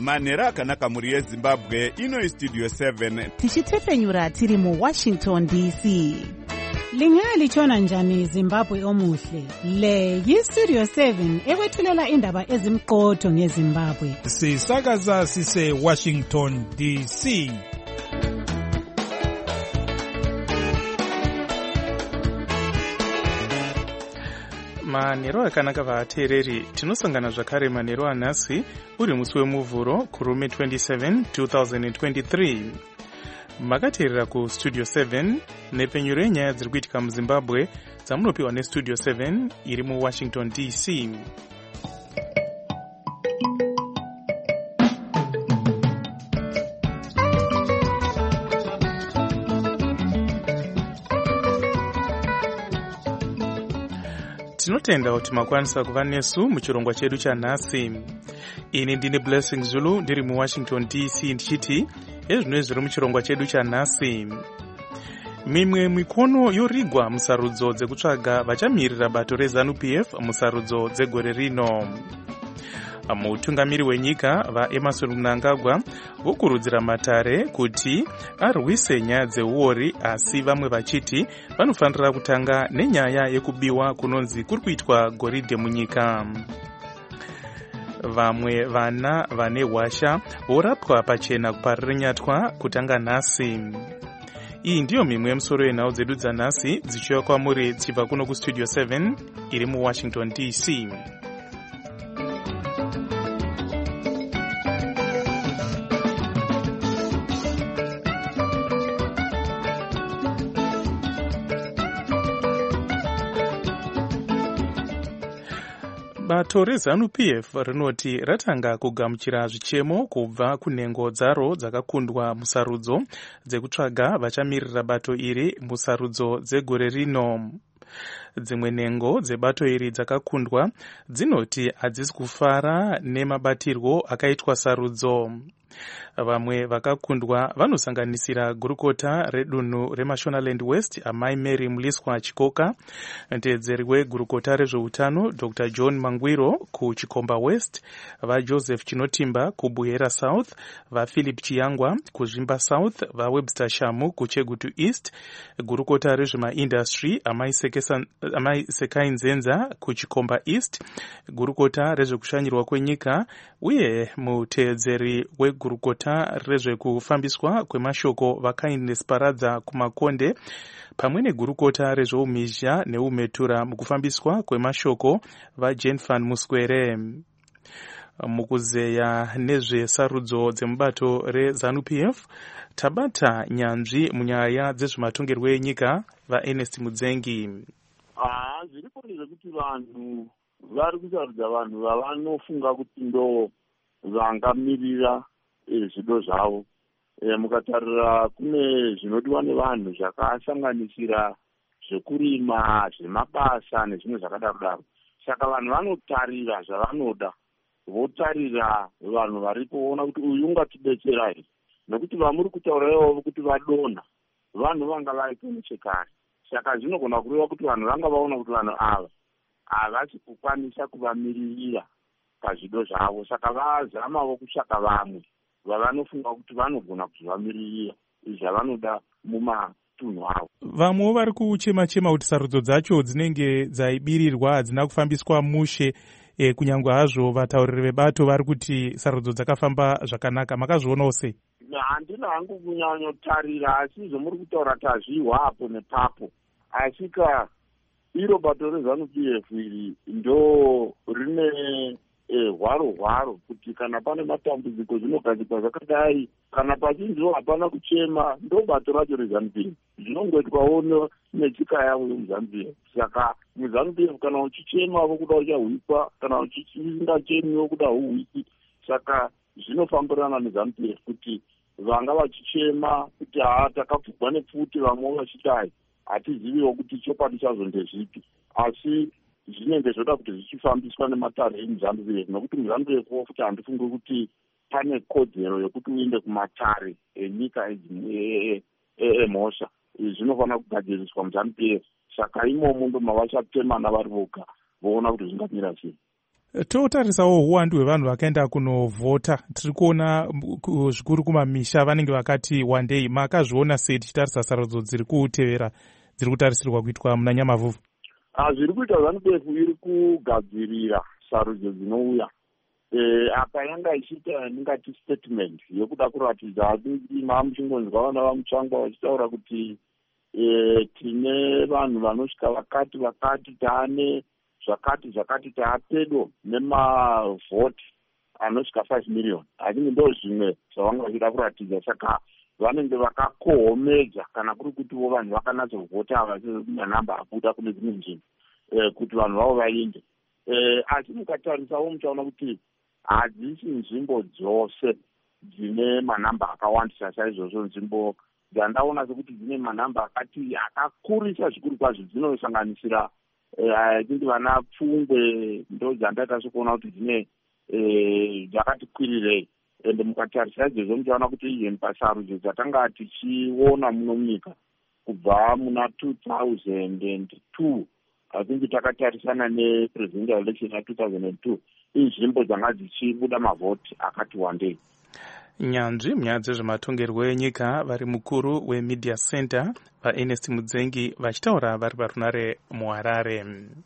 manhero akanaka mhuri yezimbabwe. Ino Studio 7 tichitefenyura tiri muWashington DC. Lingalitshona njani Zimbabwe omuhle? Le yiStudio 7 ekwethulela indaba ezimqotho ngeZimbabwe. Sisakaza sise Washington DC. Manhero akanaka vateereri, tinosangana zvakare manhero anhasi uri musi wemuvhuro kurume 27 2023. Makateerera kuStudio 7 nepenyuro yenyaya dziri kuitika muZimbabwe dzamunopiwa neStudio 7 iri muWashington DC. Tinotenda kuti makwanisa kuva nesu muchirongwa chedu chanhasi. Ini ndine Blessing Zulu ndiri muWashington DC ndichiti ezvino zviri muchirongwa chedu chanhasi. Mimwe mikono yorigwa musarudzo dzekutsvaga vachamirira bato reZANU-PF musarudzo dzegore rino. Mutungamiri wenyika vaEmmerson Mnangagwa vokurudzira Matare kuti arwise nyaya dzeuori, asi vamwe vachiti vanofanira kutanga nenyaya yekubiwa kunonzi kuri kuitwa goridhe munyika. Vamwe vana vane hwasha vorapwa pachena kuparirinyatwa kutanga nhasi. Iyi ndiyo mimwe yemusoro yenhau dzedu dzanhasi dzichiuya kwamuri dzichibva kuno kuStudio 7 iri muWashington DC. Bato reZANU-PF rinoti ratanga kugamuchira zvichemo kubva kunhengo dzaro dzakakundwa musarudzo dzekutsvaga vachamirira bato iri musarudzo dzegore rino. Dzimwe nhengo dzebato iri dzakakundwa dzinoti hadzisi kufara nemabatirwo akaitwa sarudzo. Vamwe vakakundwa vanosanganisira gurukota redunhu reMashonaland West Amai Mary Mliswa Chikoka, mutevedzeri wegurukota rezveutano Dr. John Mangwiro kuChikomba West, vaJoseph Chinotimba kuBuhera South, vaPhilip Chiyangwa kuZvimba South, vaWebster Shamu kuChegutu East, gurukota rezvemaindustry Amai Sekai Nzenza kuChikomba East, gurukota rezvekushanyirwa kwenyika uye mutevedzeri wegurukota rezvekufambiswa kwemashoko vaKindness Paradza kuMakonde, pamwe negurukota rezveumhizha neumhetura mukufambiswa kwemashoko vaJenfan Muswere. Mukuzeya nezvesarudzo dzemubato reZANU-PF tabata nyanzvi munyaya dzezvematongerwo enyika vaErnest Mudzengi. Zviripo zvekuti vanhu vari kusarudza vanhu vavanofunga kuti ndo vangamirira zvido zvavo. Mukatarira kune zvinodiwa nevanhu zvakasanganisira zvekurima, zvemabasa nezvimwe zvakadaro. Saka vanhu vanotarira zvavanoda, votarira vanhu varipo voona kuti uyu ungatidetsera here, nekuti vamuri kutaurawo kuti vadonha vanhu vanga varipo nechekare. Saka zvinogona kureva kuti vanhu vanga vaona kuti vanhu ava havasi kukwanisa kuvamiririra pazvido zvavo, saka vazamawo kutsvaka vamwe vavanofunga kuti vanogona kuzvivamiririra zvavanoda mumatunhu avo. Vamwewo vari kuchema-chema kuti sarudzo dzacho dzinenge dzaibirirwa hadzina kufambiswa mushe, kunyange hazvo vatauriri vebato vari kuti sarudzo dzakafamba zvakanaka. Makazvionawo sei? Handina hangu kunyanyotarira, asi zvomuri kutaura tazvihwa apo nepapo. Asika iro bato reZANU-PF iri ndo rine hwaro kuti kana pane matambudziko zvinogadzikwa zvakadai, kana pachinziwo hapana kuchema, ndo bato racho reZANU-PF. Zvinongoitwawo nechika yavo yemuZANU-PF. Saka muZANU-PF kana uchichema vokuda uchahwikwa, kana uchisingachemi vokuda huhwiki. Saka zvinofambirana neZANU-PF kuti vanga vachichema kuti takapfugwa nepfuti, vamwe vachidai, hatiziviwo kuti chokwadi chazvo ndezvipi, asi zvinenge zvoda kuti zvichifambiswa nematare emuZANU-PF, nokuti muZANU-PF futi handifungi kuti pane kodzero yokuti uinde kumatare enyika emhosva. Zvinofanira kugadziriswa muZANU-PF. Saka imomo ndo mavachatemana vari voga voona kuti zvingamira sei. Totarisawo uwandu hwevanhu vakaenda kunovhota. Tiri kuona zvikuru kumamisha vanenge vakati wandei. Makazviona sei tichitarisa sarudzo dziri kutevera dziri kutarisirwa kuitwa muna Nyamavhuvhu? Zviri kuita ZANU-PF iri kugadzirira sarudzo dzinouya. Apa yanga ichiita ndingati statement yekuda kuratidza muchingonzwa vana vamutsvangwa vachitaura kuti tine vanhu vanosvika vakati taane zvakati taapedo nemavhoti anosvika 5 million. Hatingi ndo zvimwe zvavanga vachida kuratidza. Saka vanenge vakakohomedza kana kuri kutiwo vanhu vakanatsovhota vasinanamba abuda kune dzimwe nzvimbo kuti vanhu vavo vainde. Asi mukatarisawo muchaona kuti hadzisi nzvimbo dzose dzine manhamba akawandisa saizvozvo. Nzvimbo dzandaona sekuti dzine manhamba akakurisa zvikuru kwazvo dzinosanganisira tingi vana Pfungwe ndo dzandaita sokuona kuti dzine dzakati kwirirei. Ende mukatarisa izvozvo muchaona kuti even pasarudzo dzatanga tichiona muno munyika kubva muna 2002 hatingi takatarisana nepresidential election ya 2002 inzvimbo dzanga dzichibuda mavhoti akati wandei. Nyanzvi munyaya dzezvematongerwo enyika vari mukuru weMedia Center vaErnest Mudzengi vachitaura vari parunare muHarare.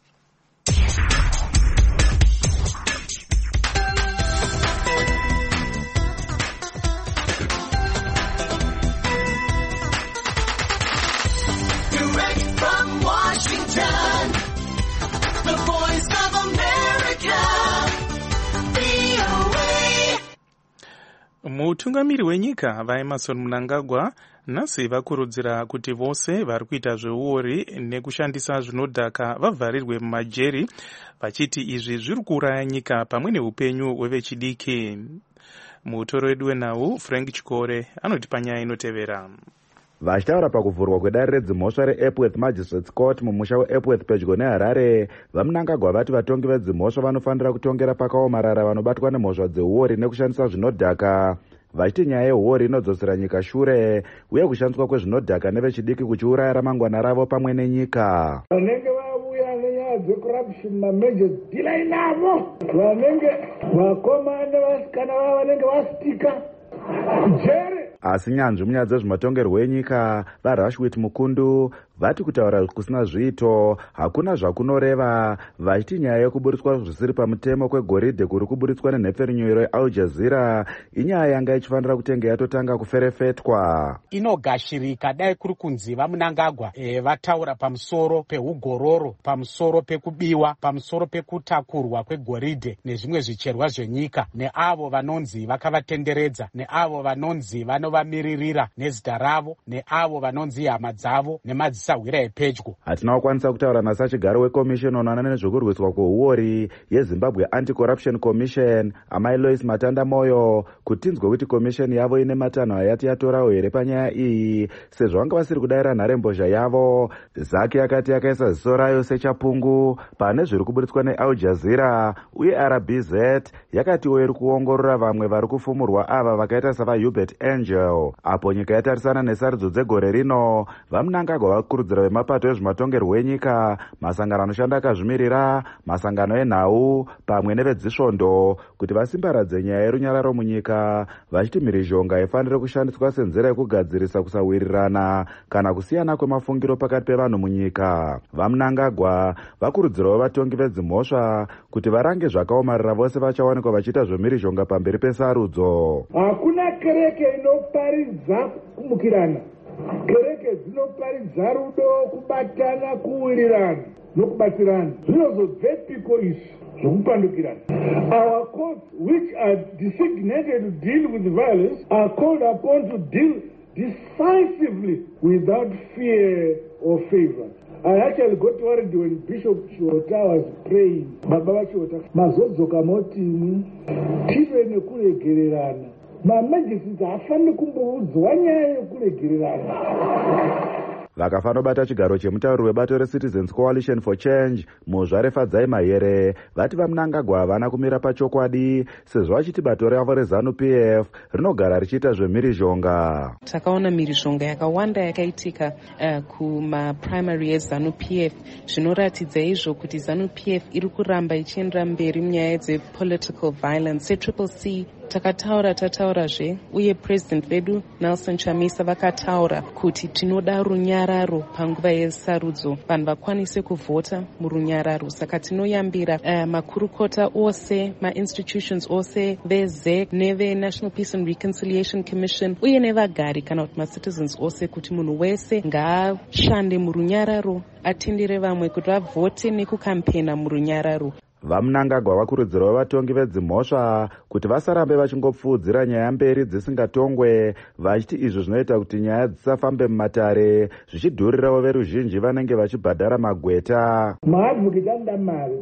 Mutungamiri wenyika vaEmmerson Mnangagwa nhasi vakurudzira kuti vose vari kuita zveuori nekushandisa zvinodhaka vavharirwe mumajeri, vachiti izvi zviri kuuraya nyika pamwe neupenyu hwevechidiki. Mutoro wedu wenhau Frank Chikore anotipa nyaya inotevera. Vachitaura pakuvhurwa kwedare redzimhosva reEpworth Magistrates Court mumusha weEpworth pedyo neHarare, vaMnangagwa vati vatongi vedzimhosva vanofanira kutongera pakaomarara vanobatwa nemhosva dzeuori nekushandisa zvinodhaka, vachiti nyaya yeuori inodzosera nyika shure uye kushandiswa kwezvinodhaka nevechidiki kuchiuraya ramangwana ravo pamwe nenyika. Vanenge vabuya nenyaya dzecorruption mameja dila inavo, vanenge vakoma nevasikana vavo vanenge vastika jere. Asi nyanzvi munyaya dzezvematongerwo enyika vaRashwit Mukundu vati kutaura kusina zviito hakuna zvakunoreva, vachiti nyaya yekuburitswa zvisiri pamutemo kwegoridhe kuri kuburitswa nenhepfenyuro yeAl Jazeera inyaya yanga ichifanira kutenge yatotanga kuferefetwa. Inogashirika dai kuri kunzi vaMnangagwa vataura pamusoro peugororo, pamusoro pekubiwa, pamusoro pekutakurwa kwegoridhe nezvimwe zvicherwa zvenyika neavo vanonzi vakavatenderedza, neavo vanonzi vanovamiririra nezita ravo, neavo vanonzi hama dzavo nemadzisahwira epedyo. Hatina kukwanisa kutaura nasachigaro wekomishoni unoona nezvokurwiswa kweuori yeZimbabwe Anti-Corruption Commission amai Lois Matanda Moyo kuti tinzwe kuti komishoni yavo ine matanho ayati yatorawo here panyaya iyi, sezvo vanga vasiri kudayira nharembozha yavo. Zaki yakati yakaisa ziso rayo sechapungu pane zviri kuburitswa neAl Jazeera uye RBZ yakatiwo iri kuongorora vamwe vari kufumurwa ava vakaita savaHubert Angel. Apo nyika yatarisana nesarudzo dzegore rino, vaMnangagwa vakurudzira vemapato ezvematongerwo enyika, masangano anoshanda akazvimirira, masangano enhau pamwe nevedzisvondo kuti vasimbaradze nyaya yerunyararo munyika, vachiti mhirizhonga ifanire kushandiswa senzira yekugadzirisa kusawirirana kana kusiyana kwemafungiro pakati pevanhu munyika. VaMnangagwa vakurudzirawo vatongi vedzimhosva kuti varange zvakaomarara vose vachawanikwa vachiita zvemhirizhonga pamberi pesarudzo. Hakuna kereke inoparidza kumukirana. Kereke dzinoparidza rudo, kubatana, kuwirirana nokubatsirana. Zvinozobvepiko izvi zvokupandukirana. Our courts which are designated to deal with violence are called upon to deal decisively without fear or favor. I actually got worried when Bishop Chiota was praying. Baba Chiota, mazodzoka moti tive nekuregererana. Mamajisi hafaniri kumboudzwa nyaya yekuregererana. vakafanobata chigaro chemutauri webato reCitizens Coalition for Change Muzvare Fadzai Mahere vati vaMnangagwa havana kumira pachokwadi sezvo vachiti bato ravo reZANU-PF rinogara richiita zvemhirizhonga. Takaona mhirizhonga yakawanda yakaitika kumaprimary eZANU-PF zvinoratidza izvo kuti ZANU-PF iri kuramba ichiendera mberi munyaya dzepolitical violence. seCCC tataurazve uye president vedu Nelson Chamisa vakataura kuti tinoda runyararo panguva yesarudzo, vanhu vakwanise kuvhota murunyararo. Saka tinoyambira makurukota ose, ma-institutions ose, veZEC neve-National Peace and Reconciliation Commission uye nevagari kana kuti ma-citizens ose kuti munhu wese ngaashande murunyararo, atendere vamwe kuti vavhote nekukampena murunyararo. VaMnangagwa vakurudzirawo vatongi vedzimhosva kuti vasarambe vachingopfuudzira nyaya mberi dzisingatongwe, vachiti izvo zvinoita kuti nyaya dzisafambe mumatare zvichidhurirawo veruzhinji vanenge vachibhadhara magweta. Maadvocate anoda mari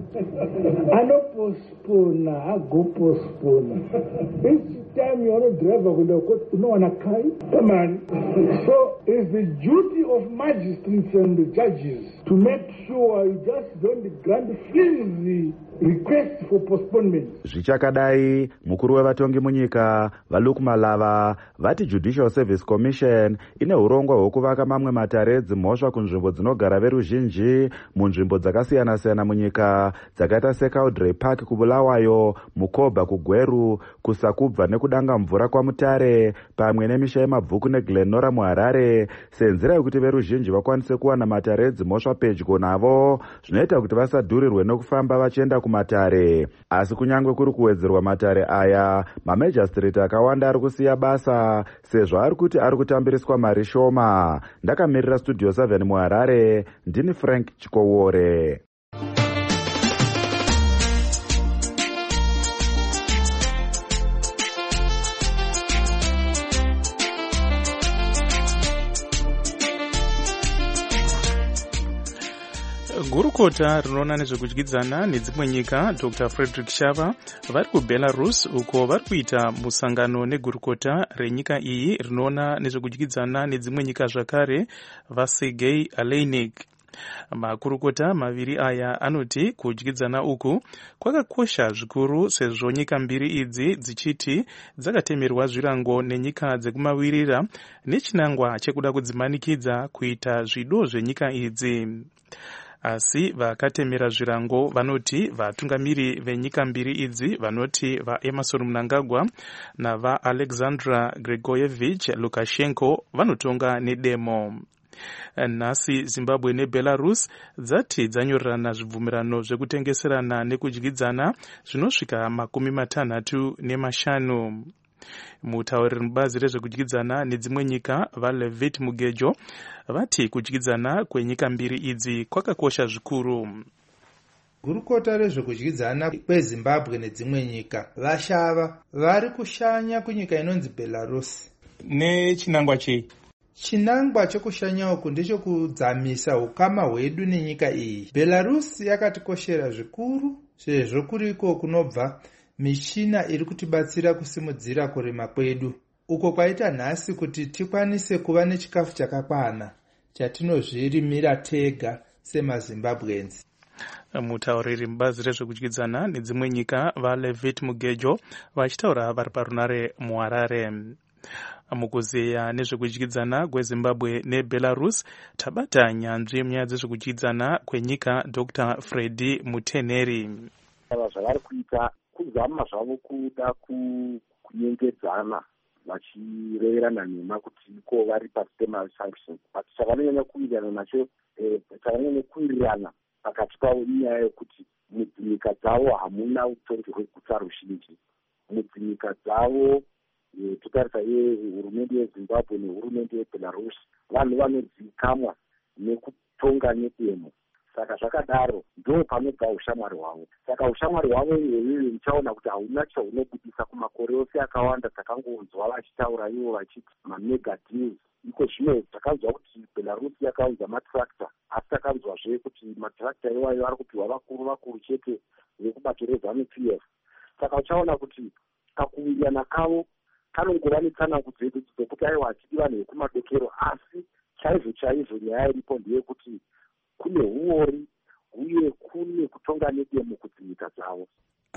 anopospona agopospona each time yaunodhiraivha kuenda kukoti unowana kai mani. So it's the duty of magistrates and the judges to make sure you just don't grant flimsy request for postponement. Zvichakadai, mukuru wevatongi munyika vaLuke Malava vati Judicial Service Commission ine urongwa hwekuvaka mamwe matare edzimhosva kunzvimbo dzinogara veruzhinji munzvimbo dzakasiyana-siyana munyika dzakaita seCaudrey Park kuBulawayo, Mukoba kuGweru, kuSakubva nekudanga mvura kwaMutare pamwe nemisha yemabvuku neGlenora muHarare senzira yekuti veruzhinji vakwanise kuwana matare edzimhosva pedyo navo, zvinoita kuti vasadhurirwe nokufamba vachienda kumatare. Asi kunyangwe kuri kuwedzerwa matare aya, mamajistrate akawanda ari kusiya basa sezvo ari kuti ari kutambiriswa mari shoma. Ndakamirira Studio 7 muHarare, ndini Frank Chikowore. Gurukota rinoona nezvekudyidzana nedzimwe nyika Dr. Frederick Shava vari kuBelarus uko vari kuita musangano negurukota renyika iyi rinoona nezvekudyidzana nedzimwe nyika zvakare vaSergei Aleynik. Makurukota maviri aya anoti kudyidzana uku kwakakosha zvikuru sezvo nyika mbiri idzi dzichiti dzakatemerwa zvirango nenyika dzekumavirira nechinangwa chekuda kudzimanikidza kuita zvido zvenyika idzi. Asi vakatemera zvirango vanoti vatungamiri venyika mbiri idzi vanoti vaEmerson Mnangagwa navaAlexandra Grigorievich Lukashenko vanotonga nedemo. Nhasi Zimbabwe neBelarus dzati dzanyorerana zvibvumirano zvekutengeserana nekudyidzana zvinosvika 65. Mutauriri mubazi rezvekudyidzana nedzimwe nyika vaLevit Mugejo vati kudyidzana kwenyika mbiri idzi kwakakosha zvikuru. Gurukota rezvekudyidzana kweZimbabwe nedzimwe nyika vashava vari kushanya kunyika inonzi Belarus. Nechinangwa chei? Chinangwa chekushanya uku ndechekudzamisa ukama hwedu nenyika iyi. Belarus yakatikoshera zvikuru sezvo kuriko kunobva michina iri kutibatsira kusimudzira kurima kwedu, uko kwaita nhasi kuti tikwanise kuva nechikafu chakakwana chatinozvirimira tega semaZimbabwenzi. Mutauriri mubazi rezvekudyidzana nedzimwe nyika vaLevit Mugejo vachitaura vari parunare muHarare. Mukuzeya nezvekudyidzana kweZimbabwe neBelarus tabata nyanzvi munyaya dzezvekudyidzana kwenyika Dr. Freddy Muteneri. Zvavari kuita kuzama zvavo kuda kunyengedzana vachireyerana nhema kuti iko vari pasi pemasanctions, but chavanonyanya kuwirirana nacho chavanonyanya kuwirirana pakati pavo inyaya yekuti mudzinyika dzavo hamuna utongi hweguta ruzhinji. Mudzinyika dzavo totarisa hurumende yeZimbabwe nehurumende yeBelarus vanhu vanodzikamwa nekutonga nedemo. Saka zvakadaro ndo panobva ushamwari hwavo. Saka ushamwari hwavo iyoyo uchaona kuti hauna chaunobudisa kumakore ose akawanda takangonzwa vachitaura ivo vachiti mamega deals. Iko zvino takanzwa kuti Belarus yakaunza matractor, asi takanzwazve kuti matractor iwayo ari kupiwa vakuru chete vekubato reZANU-PF. Saka uchaona kuti kakuwirirana kavo kanongova netsanangudzo dzokuti aiwa hatidi vanhu vekumadokero, asi chaizvo nyaya iripo ndeyekuti kune uori uye kune kutonga nedemo kudzinyika dzavo.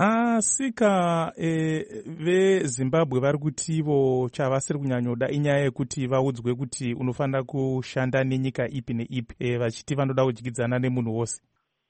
Sika vezimbabwe vari kutivo chavasiri kunyanyoda inyaya yekuti vaudzwe kuti unofanira kushanda nenyika ipi neipi, vachiti vanoda kudyidzana nemunhu wose.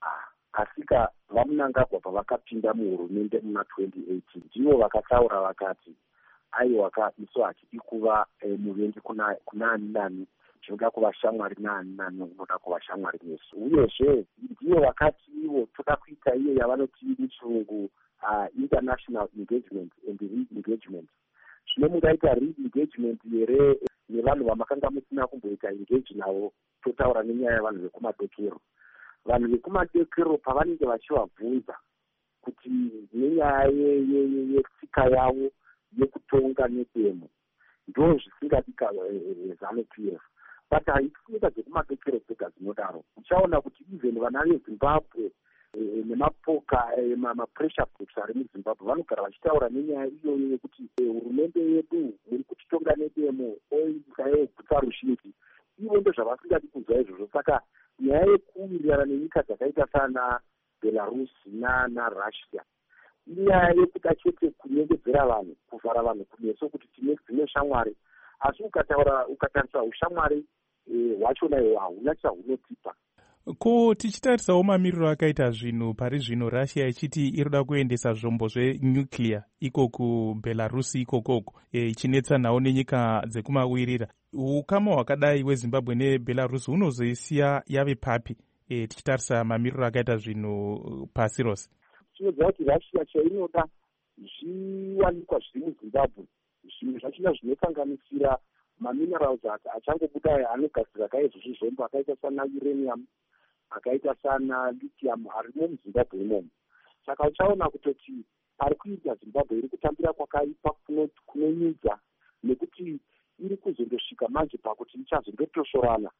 Asika vamunangagwa pavakapinda muhurumende muna 2018 ndivo vakataura vakati aiwa isu hatidi kuva muvengi kuna ani nani, tinoda kuva shamwari naani nani unoda kuva shamwari nesu. Uyezve ndivo vakati ivo toda kuita iyo yavanoti muchirungu international engagement and re-engagement. Zvino mungaita re-engagement here nevanhu vamakanga musina kumboita engage navo, totaura nenyaya yavanhu vekumadokero. Vanhu vekumadokero pavanenge vachivabvunza kuti nenyaya yetsika yavo yekutonga nedemo ndo zvisingadika ZANU-PF, but haikuita dzekumadokero dzega dzinodaro. Uchaona kuti even vana vezimbabwe nemapoka mapressure groups ari muzimbabwe vanogara vachitaura nenyaya iyoyo yekuti hurumende yedu muri kutitonga nedemo oisa yegutsa ruzhinji. Ivo ndo zvavasingadi kunzwa izvozvo. Saka nyaya yekuwirirana nenyika dzakaita sana Belarus naRussia inyaya yekuda chete kunyengedzera vanhu, kuvhara vanhu kumeso kuti tine dzimwe shamwari, asi ukatarisa ushamwari hwachona iwo hauna chahunotipa. Ko tichitarisawo mamiriro akaita zvinhu pari zvino, Russia ichiti inoda kuendesa zvombo zvenuclear iko kuBelarus ikokoko, ichinetsa nawo nenyika dzekumawirira. Ukama hwakadai hweZimbabwe neBelarus hunozoisiya yave papi tichitarisa mamiriro akaita zvinhu pasi rose? Tinoziva kuti Russia chainoda zviwanikwa zviri muZimbabwe, zvimwe zvachona zvinosanganisira maminerals achangobuda anogadzira kaizvozvi zvombo akaita sana uranium, akaita sana lithium harimo muZimbabwe imomo. Saka uchaona kutoti pari kuita Zimbabwe iri kutambira kwakaipa kunonyudza, nekuti iri kuzondosvika manje pakuti ichazondotosvorana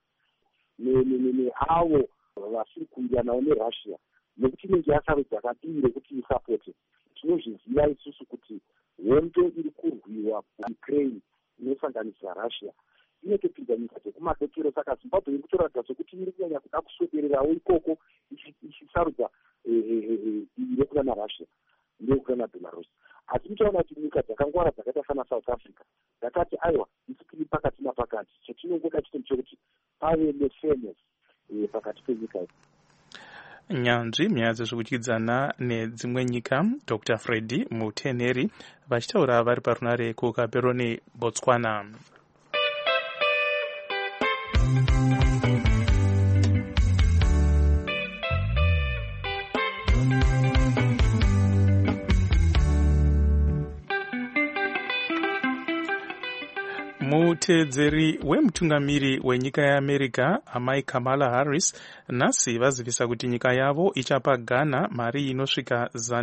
neavo vasiri kuwiriranawo neRussia, nekuti inenge yasarudza kadii rekuti isapote. Tinozviziva isusu kuti hondo iri kurwiwa Ukraine inosanganisira Russia inotopinza nyika dzekumadokero. Saka Zimbabwe iri kutoratidza sokuti iri kunyanya kuda kuswedererawo ikoko ichisarudza irekuda naRussia nekuda naBelarus. Asi tichaona kuti nyika dzakangwara dzakaita sana South Africa dzakati aiwa isu tiri pakati napakati, chetinongoda chete ndechekuti pave nefairness pakati penyika idzi. Nyanzvi munyaya dzezvekudyidzana nedzimwe nyika, Dr. Freddy Mutenheri vachitaura vari parunare kuKaperoni, Botswana. Mutedzeri wemutungamiri wenyika yeAmerica amai Kamala Harris nhasi vazivisa kuti nyika yavo ichapa Ghana mari inosvika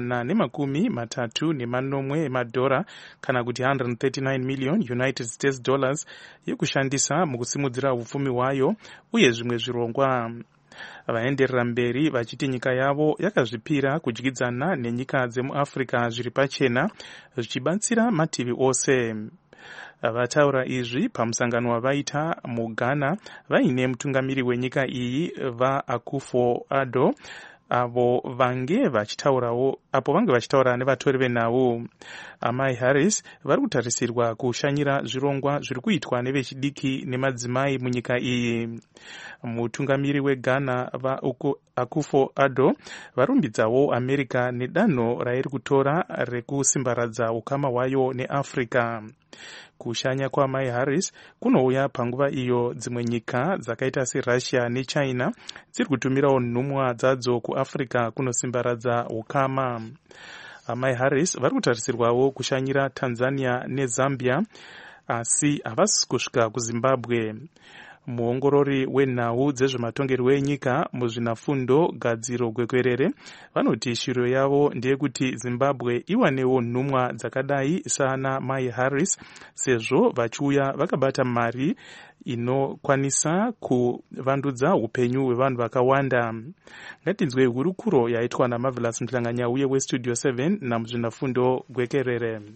$130 emadhora kana kuti 139 million United States dollars yekushandisa mukusimudzira upfumi hwayo uye zvimwe zvirongwa. Vaenderera mberi vachiti nyika yavo yakazvipira kudyidzana nenyika dzemuAfrica zviri pachena zvichibatsira mativi ose. Vataura izvi pamusangano wavaita muGhana vaine mutungamiri wenyika iyi vaAkufo-Addo apo vange vachitaura nevatori venhau. Amai Harris vari kutarisirwa kushanyira zvirongwa zviri kuitwa nevechidiki nemadzimai munyika iyi. Mutungamiri weGhana vaAkufo-Addo varumbidzawo America nedanho rairi kutora rekusimbaradza ukama hwayo neAfrica. Kushanya kwaamai Harris kunouya panguva iyo dzimwe nyika dzakaita seRussia neChina dziri kutumirawo nhumwa dzadzo kuAfrica kunosimbaradza ukama. Amai Harris vari kutarisirwawo kushanyira Tanzania neZambia asi havasi kusvika kuZimbabwe. Muongorori wenhau dzezvematongerwo enyika muzvinafundo gadziro gwekwerere vanoti shiro yavo ndeyekuti Zimbabwe iwanewo nhumwa dzakadai sana Mai Harris sezvo vachiuya vakabata mari inokwanisa kuvandudza upenyu hwevanhu vakawanda. Ngatinzwe hurukuro yaitwa naMarvelous Mhlanganyauye weStudio 7 namuzvinafundo gwekerere.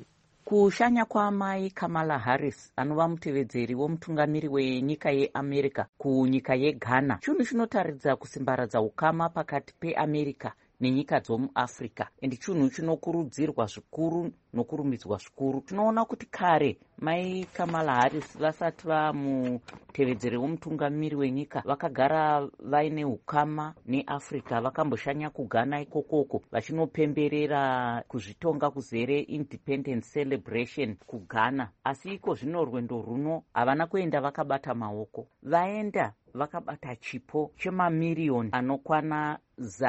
Kushanya kwaamai Kamala Harris anova mutevedzeri womutungamiri wenyika yeAmerica kunyika yeGhana chinhu chinotaridza kusimbaradza ukama pakati peAmerica nenyika dzomuAfrica, endi chinhu chinokurudzirwa zvikuru nokurumbidzwa zvikuru. Tinoona kuti kare mai Kamala Harris vasati vamutevedzeri womutungamiri wenyika vakagara vaine ukama neAfrica, vakamboshanya kuGhana ikokoko vachinopemberera kuzvitonga kuzere independence celebration kuGhana. Asi iko zvino rwendo runo havana kuenda vakabata maoko, vaenda vakabata chipo chemamiriyoni anokwana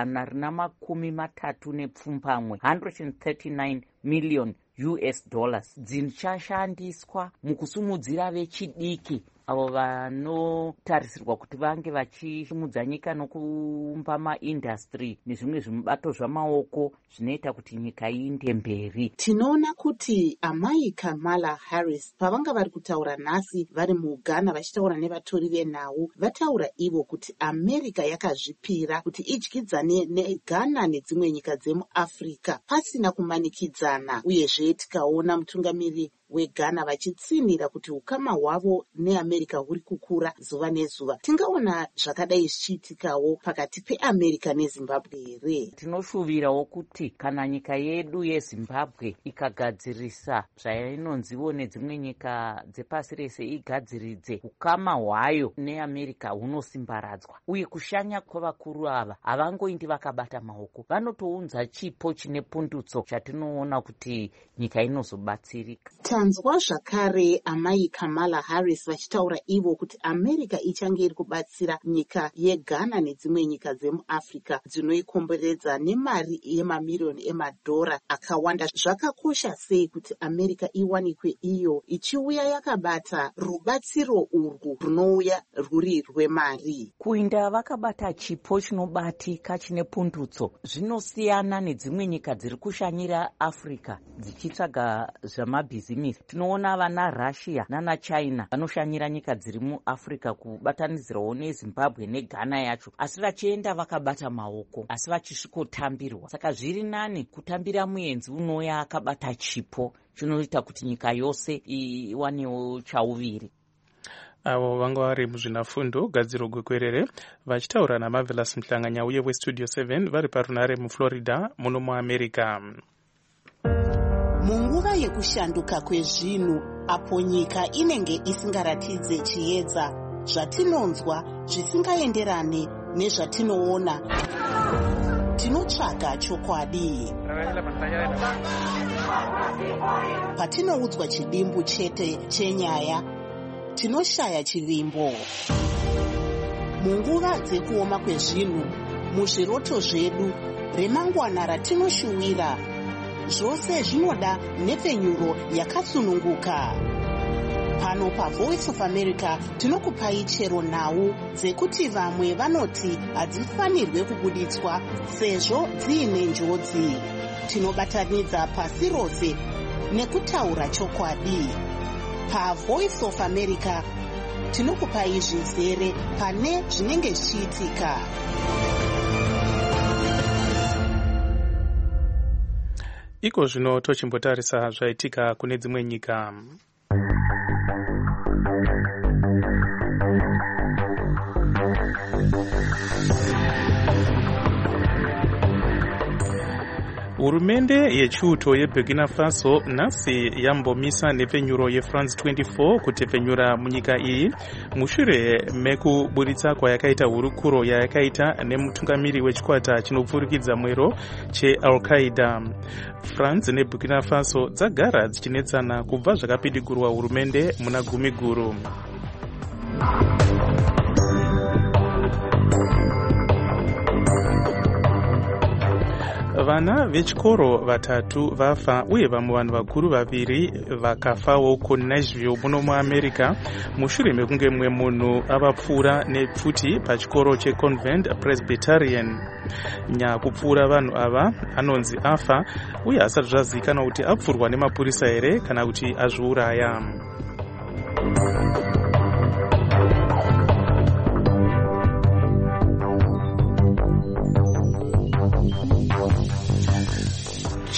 139 $139 million dzichashandiswa mukusumudzira vechidiki avo vanotarisirwa kuti vange vachimudza nyika nokuumba maindastry nezvimwe zvimubato zvamaoko zvinoita kuti nyika iinde mberi. Tinoona kuti amai Kamala Harris pavanga vari kutaura nhasi vari muGhana vachitaura nevatori venhau, vataura ivo kuti America yakazvipira kuti idyidzane neGhana nedzimwe nyika dzemuAfrica pasina kumanikidzana. Uyezve tikaona mutungamiri weGhana vachitsinira kuti ukama hwavo neAmerica huri kukura zuva nezuva. Tingaona zvakadai zvichiitikawo pakati peAmerica neZimbabwe here? Tinoshuvirawo kuti kana nyika yedu yeZimbabwe ikagadzirisa zvainonziwo nedzimwe nyika dzepasi rese igadziridze ukama hwayo neAmerica hunosimbaradzwa, uye kushanya kwevakuru ava havangoindi vakabata maoko, vanotounza chipo chine pundutso chatinoona kuti nyika inozobatsirika. Tanzwa zvakare amai Kamala Harris vachitaura ivo kuti America ichange iri kubatsira nyika yeGhana nedzimwe nyika dzemuAfrica dzinoikomberedza nemari yemamiriyoni emadhora akawanda. Zvakakosha sei kuti America iwanikwe iyo ichiuya yakabata rubatsiro urwu runouya rwuri rwemari? Kuinda vakabata chipo chinobatika chine pundutso zvinosiyana nedzimwe nyika dziri kushanyira Africa dzichitsvaga zvamabhizimusi. Tinoona vana Russia nana China vanoshanyira nyika dziri muAfrica kubatanidzirawo neZimbabwe neGhana yacho, asi vachienda vakabata maoko, asi vachisvikotambirwa. Saka zviri nani kutambira muenzi unouya akabata chipo chinoita kuti nyika yose iwanewo chauviri. Avo vanga vari muzvinafundo gadziro gwekwerere vachitaura naMarvelous Mhlanganya uye weStudio 7 vari parunare muFlorida muno muAmerica. Munguva yekushanduka kwezvinhu, apo nyika inenge isingaratidze chiedza, zvatinonzwa zvisingaenderane nezvatinoona, tinotsvaga chokwadi. Patinoudzwa chidimbu chete chenyaya, tinoshaya chivimbo. Munguva dzekuoma kwezvinhu, muzviroto zvedu, remangwana ratinoshuwira, zvose zvinoda nepfenyuro yakasununguka. Pano paVoice of America tinokupai chero nhau dzekuti vamwe vanoti hadzifanirwe kubuditswa sezvo dziine njodzi. Tinobatanidza pasi rose nekutaura chokwadi. PaVoice of America tinokupai zvizere pane zvinenge zvichiitika. Iko zvino tochimbotarisa zvaitika kune dzimwe nyika. Hurumende yechiuto yeBurkina Faso nhasi yambomisa nepfenyuro yeFrance 24 kutepfenyura munyika iyi mushure mekuburitsa kwayakaita hurukuro yayakaita nemutungamiri wechikwata chinopfurikidza mwero cheAl-Qaeda. France neBurkina Faso dzagara dzichinetsana kubva zvakapidigurwa hurumende muna gumiguru. Vana vechikoro vatatu vafa uye vamwe vanhu vakuru vaviri vakafawo kuNashville muno muAmerica mushure mekunge mumwe munhu avapfuura nepfuti pachikoro cheConvent Presbyterian. Nyakupfuura vanhu ava anonzi afa uye hasati zvazivikanwa kuti apfurwa nemapurisa here kana kuti azviuraya.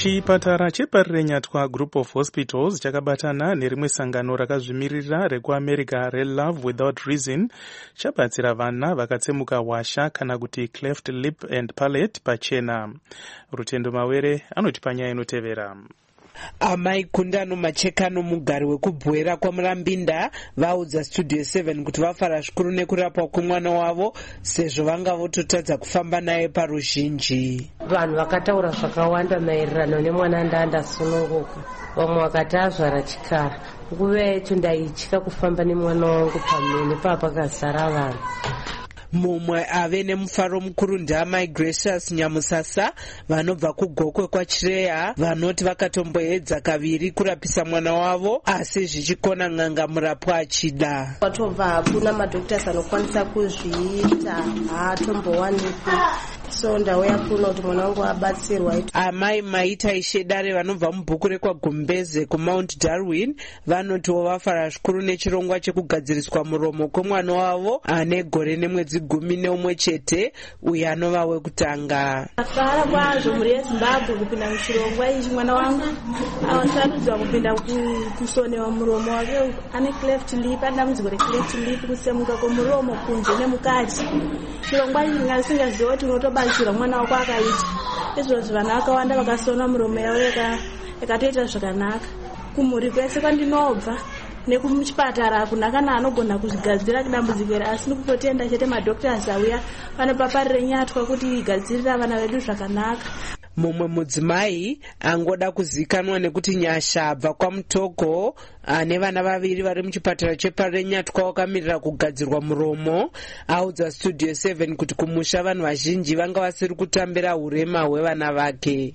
Chipatara cheParirenyatwa Group of Hospitals chakabatana nerimwe sangano rakazvimirira rekuAmerica reLove Without Reason chabatsira vana vakatsemuka washa kana kuti cleft lip and palate pachena. Rutendo Mawere anoti panyaya inotevera. Amai Kundano Machekano mugari wekubwera kwaMurambinda vaudza Studio 7 kuti vafara zvikuru nekurapwa kwemwana wavo sezvo vanga vototadza kufamba naye paruzhinji. Vanhu vakataura zvakawanda maererano nemwana ndasununguka. Vamwe vakati azvara chikara. Nguva yacho ndaitya kufamba nemwana wangu pamene pakazara vanhu. Mumwe ave nemufaro mukuru ndaamai Gracious Nyamusasa vanobva kuGokwe kwaChireya vanoti vakatomboedza kaviri kurapisa mwana wavo asi zvichikona n'anga murapwa achida. Watobva kuna madhoktasi anokwanisa kuzviita haatombowanikwi. So ndauya kuno kuti mwana wangu abatsirwa. Amai Maita Ishedare vanobva mubhuku rekwaGumbeze kuMount Darwin vanotiwo vafara zvikuru nechirongwa chekugadziriswa muromo kwemwana wavo ane gore nemwedzi 11 chete uye anova wekutanga. Afara kwazvo mhuri yeZimbabwe kupinda muchirongwa ichi mwana wangu awasarudzwa kupinda kusonewa muromo wake ane cleft lip, dambudziko recleft lip, kusemuka kwemuromo kunze nemukati. Chirongwa ichi ngasingaziva kuti unotobatsira mwana wako akaita. Izvozvo vana vakawanda vakasona muromo yavo ikatoita zvakanaka. Kumhuri kwese kwandinobva nekuchipatara hakuna kana anogona kuzvigadzira dambudziko iri asi nekutotenda chete madhoktasi auya pane paParirenyatwa kuti igadzirira vana vedu zvakanaka. Mumwe mudzimai angoda kuzikanwa nekuti Nyasha abva kwaMutoko ane vana vaviri vari muchipatara cheParirenyatwa wakamirira kugadzirwa muromo audza Studio 7 kuti kumusha vanhu vazhinji vanga vasiri kutambira hurema hwevana vake.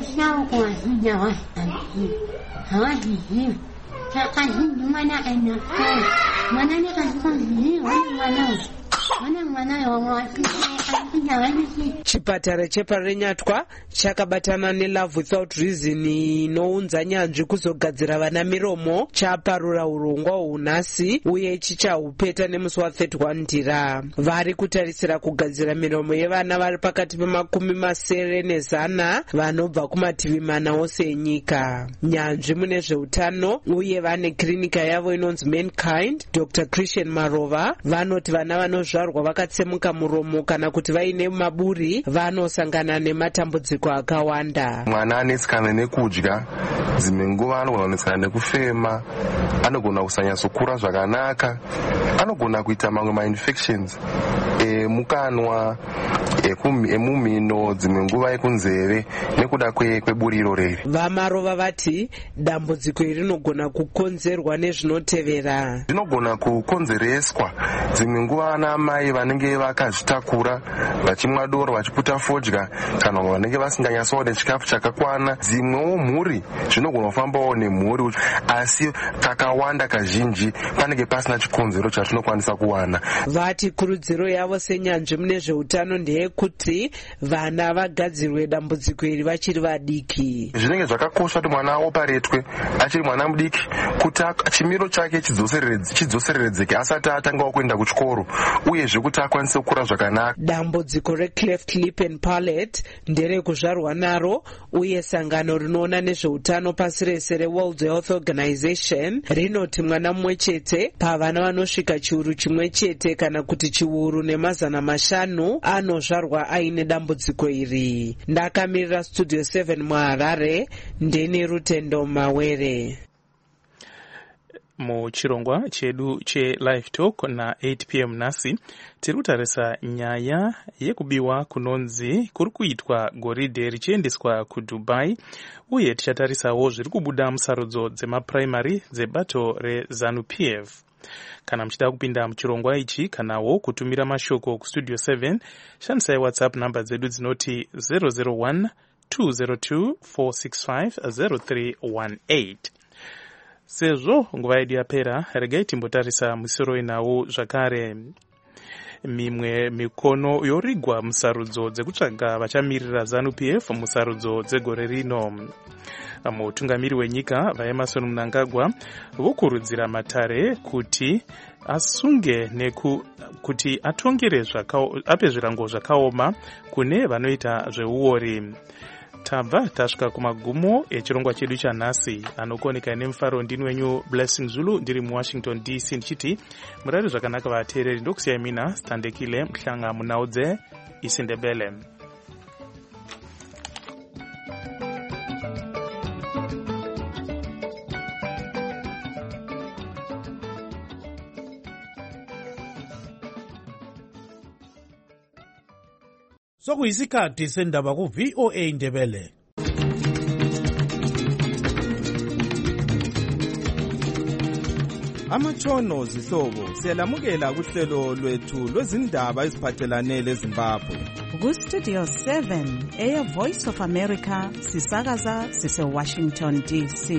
Chipatara cheParirenyatwa chakabatana neLove Without Reason inounza nyanzvi kuzogadzira vana miromo chaparura urongwa hwunhasi uye chichahupeta nemusi wa31 Ndira. Vari kutarisira kugadzira miromo yevana vari pakati pemakumi masere nezana vanobva kumativi mana ose enyika. Nyanzvi mune zveutano uye vane klinika yavo inonzi Mankind, Dr. Christian Marova vanoti vana vanozvarwa vakatsemuka muromo kana kuti vaine maburi vanosangana nematambudziko akawanda. Mwana anetsikana nekudya, dzimwe nguva anogona kunetsikana nekufema, anogona kusanyatsokura zvakanaka, anogona kuita mamwe mainfections emukanwa, emumhino, dzimwe nguva ekunzeve nekuda kweburiro reri. Vamarova vati dambudziko iri rinogona kukonzerwa nezvinotevera. Rinogona kukonzereswa dzimwe nguva ana mai vanenge vakazvitakura vachimwa doro vachiputa fodya kana vanenge vasinganyatsoone chikafu chakakwana. Dzimwewo mhuri zvinogona kufambawo nemhuri asi kakawanda kazhinji panenge pasina chikonzero chatinokwanisa kuwana. Vati kurudziro yavo senyanzvi mune zveutano ndeyekuti vana vagadzirwe dambudziko iri vachiri vadiki. Zvinenge zvakakosha kuti mwana aoparetwe achiri mwana mudiki kuti chimiro chake chidzosereredzeke asati atangawo kuenda kuchikoro uyezve kuti akwanise kukura zvakanaka. Dambudziko recleft lip and palate nderekuzvarwa naro uye sangano rinoona nezveutano pasi rese reWorld Health Organization rinoti mwana mumwe chete pavana vanosvika chiuru chimwe chete kana kuti chiuru nemazana mashanu anozvarwa aine dambudziko iri. Ndakamirira Studio 7 muHarare ndini Rutendo Mawere. Muchirongwa chedu cheLive Talk na 8 p.m. nhasi tiri kutarisa nyaya yekubiwa kunonzi kuri kuitwa goridhe richiendeswa kuDubai uye tichatarisawo zviri kubuda musarudzo dzemapuraimari dzebato reZANU-PF. Kana muchida kupinda muchirongwa ichi kanawo kutumira mashoko kuStudio 7 shandisai WhatsApp namba dzedu dzinoti 001 202 465 0318. Sezvo nguva yedu yapera, regai timbotarisa musoro inawo zvakare. Mimwe mikono yorigwa musarudzo dzekutsvaga vachamirira ZANU-PF musarudzo dzegore rino. Mutungamiri wenyika vaEmmerson Mnangagwa vokurudzira Matare kuti asunge kuti atongere ape zvirango zvakaoma kune vanoita zveuori. tabva tasvika kumagumo echirongwa chedu chanhasi. Anokuoneka nemufaro ndini wenyu Blessing Zulu, ndiri muWashington DC ndichiti murari zvakanaka vateereri. Ndokusiyai mina Standekile Mhlanga munaudze isiNdebele. Sokuyisikhathi sendaba ku VOA Ndebele. Amatshono zihlobo siyalamukela kuhlelo lwethu lwezindaba eziphathelane leZimbabwe. Ku Studio 7 Air Voice of America sisakaza sise Washington DC.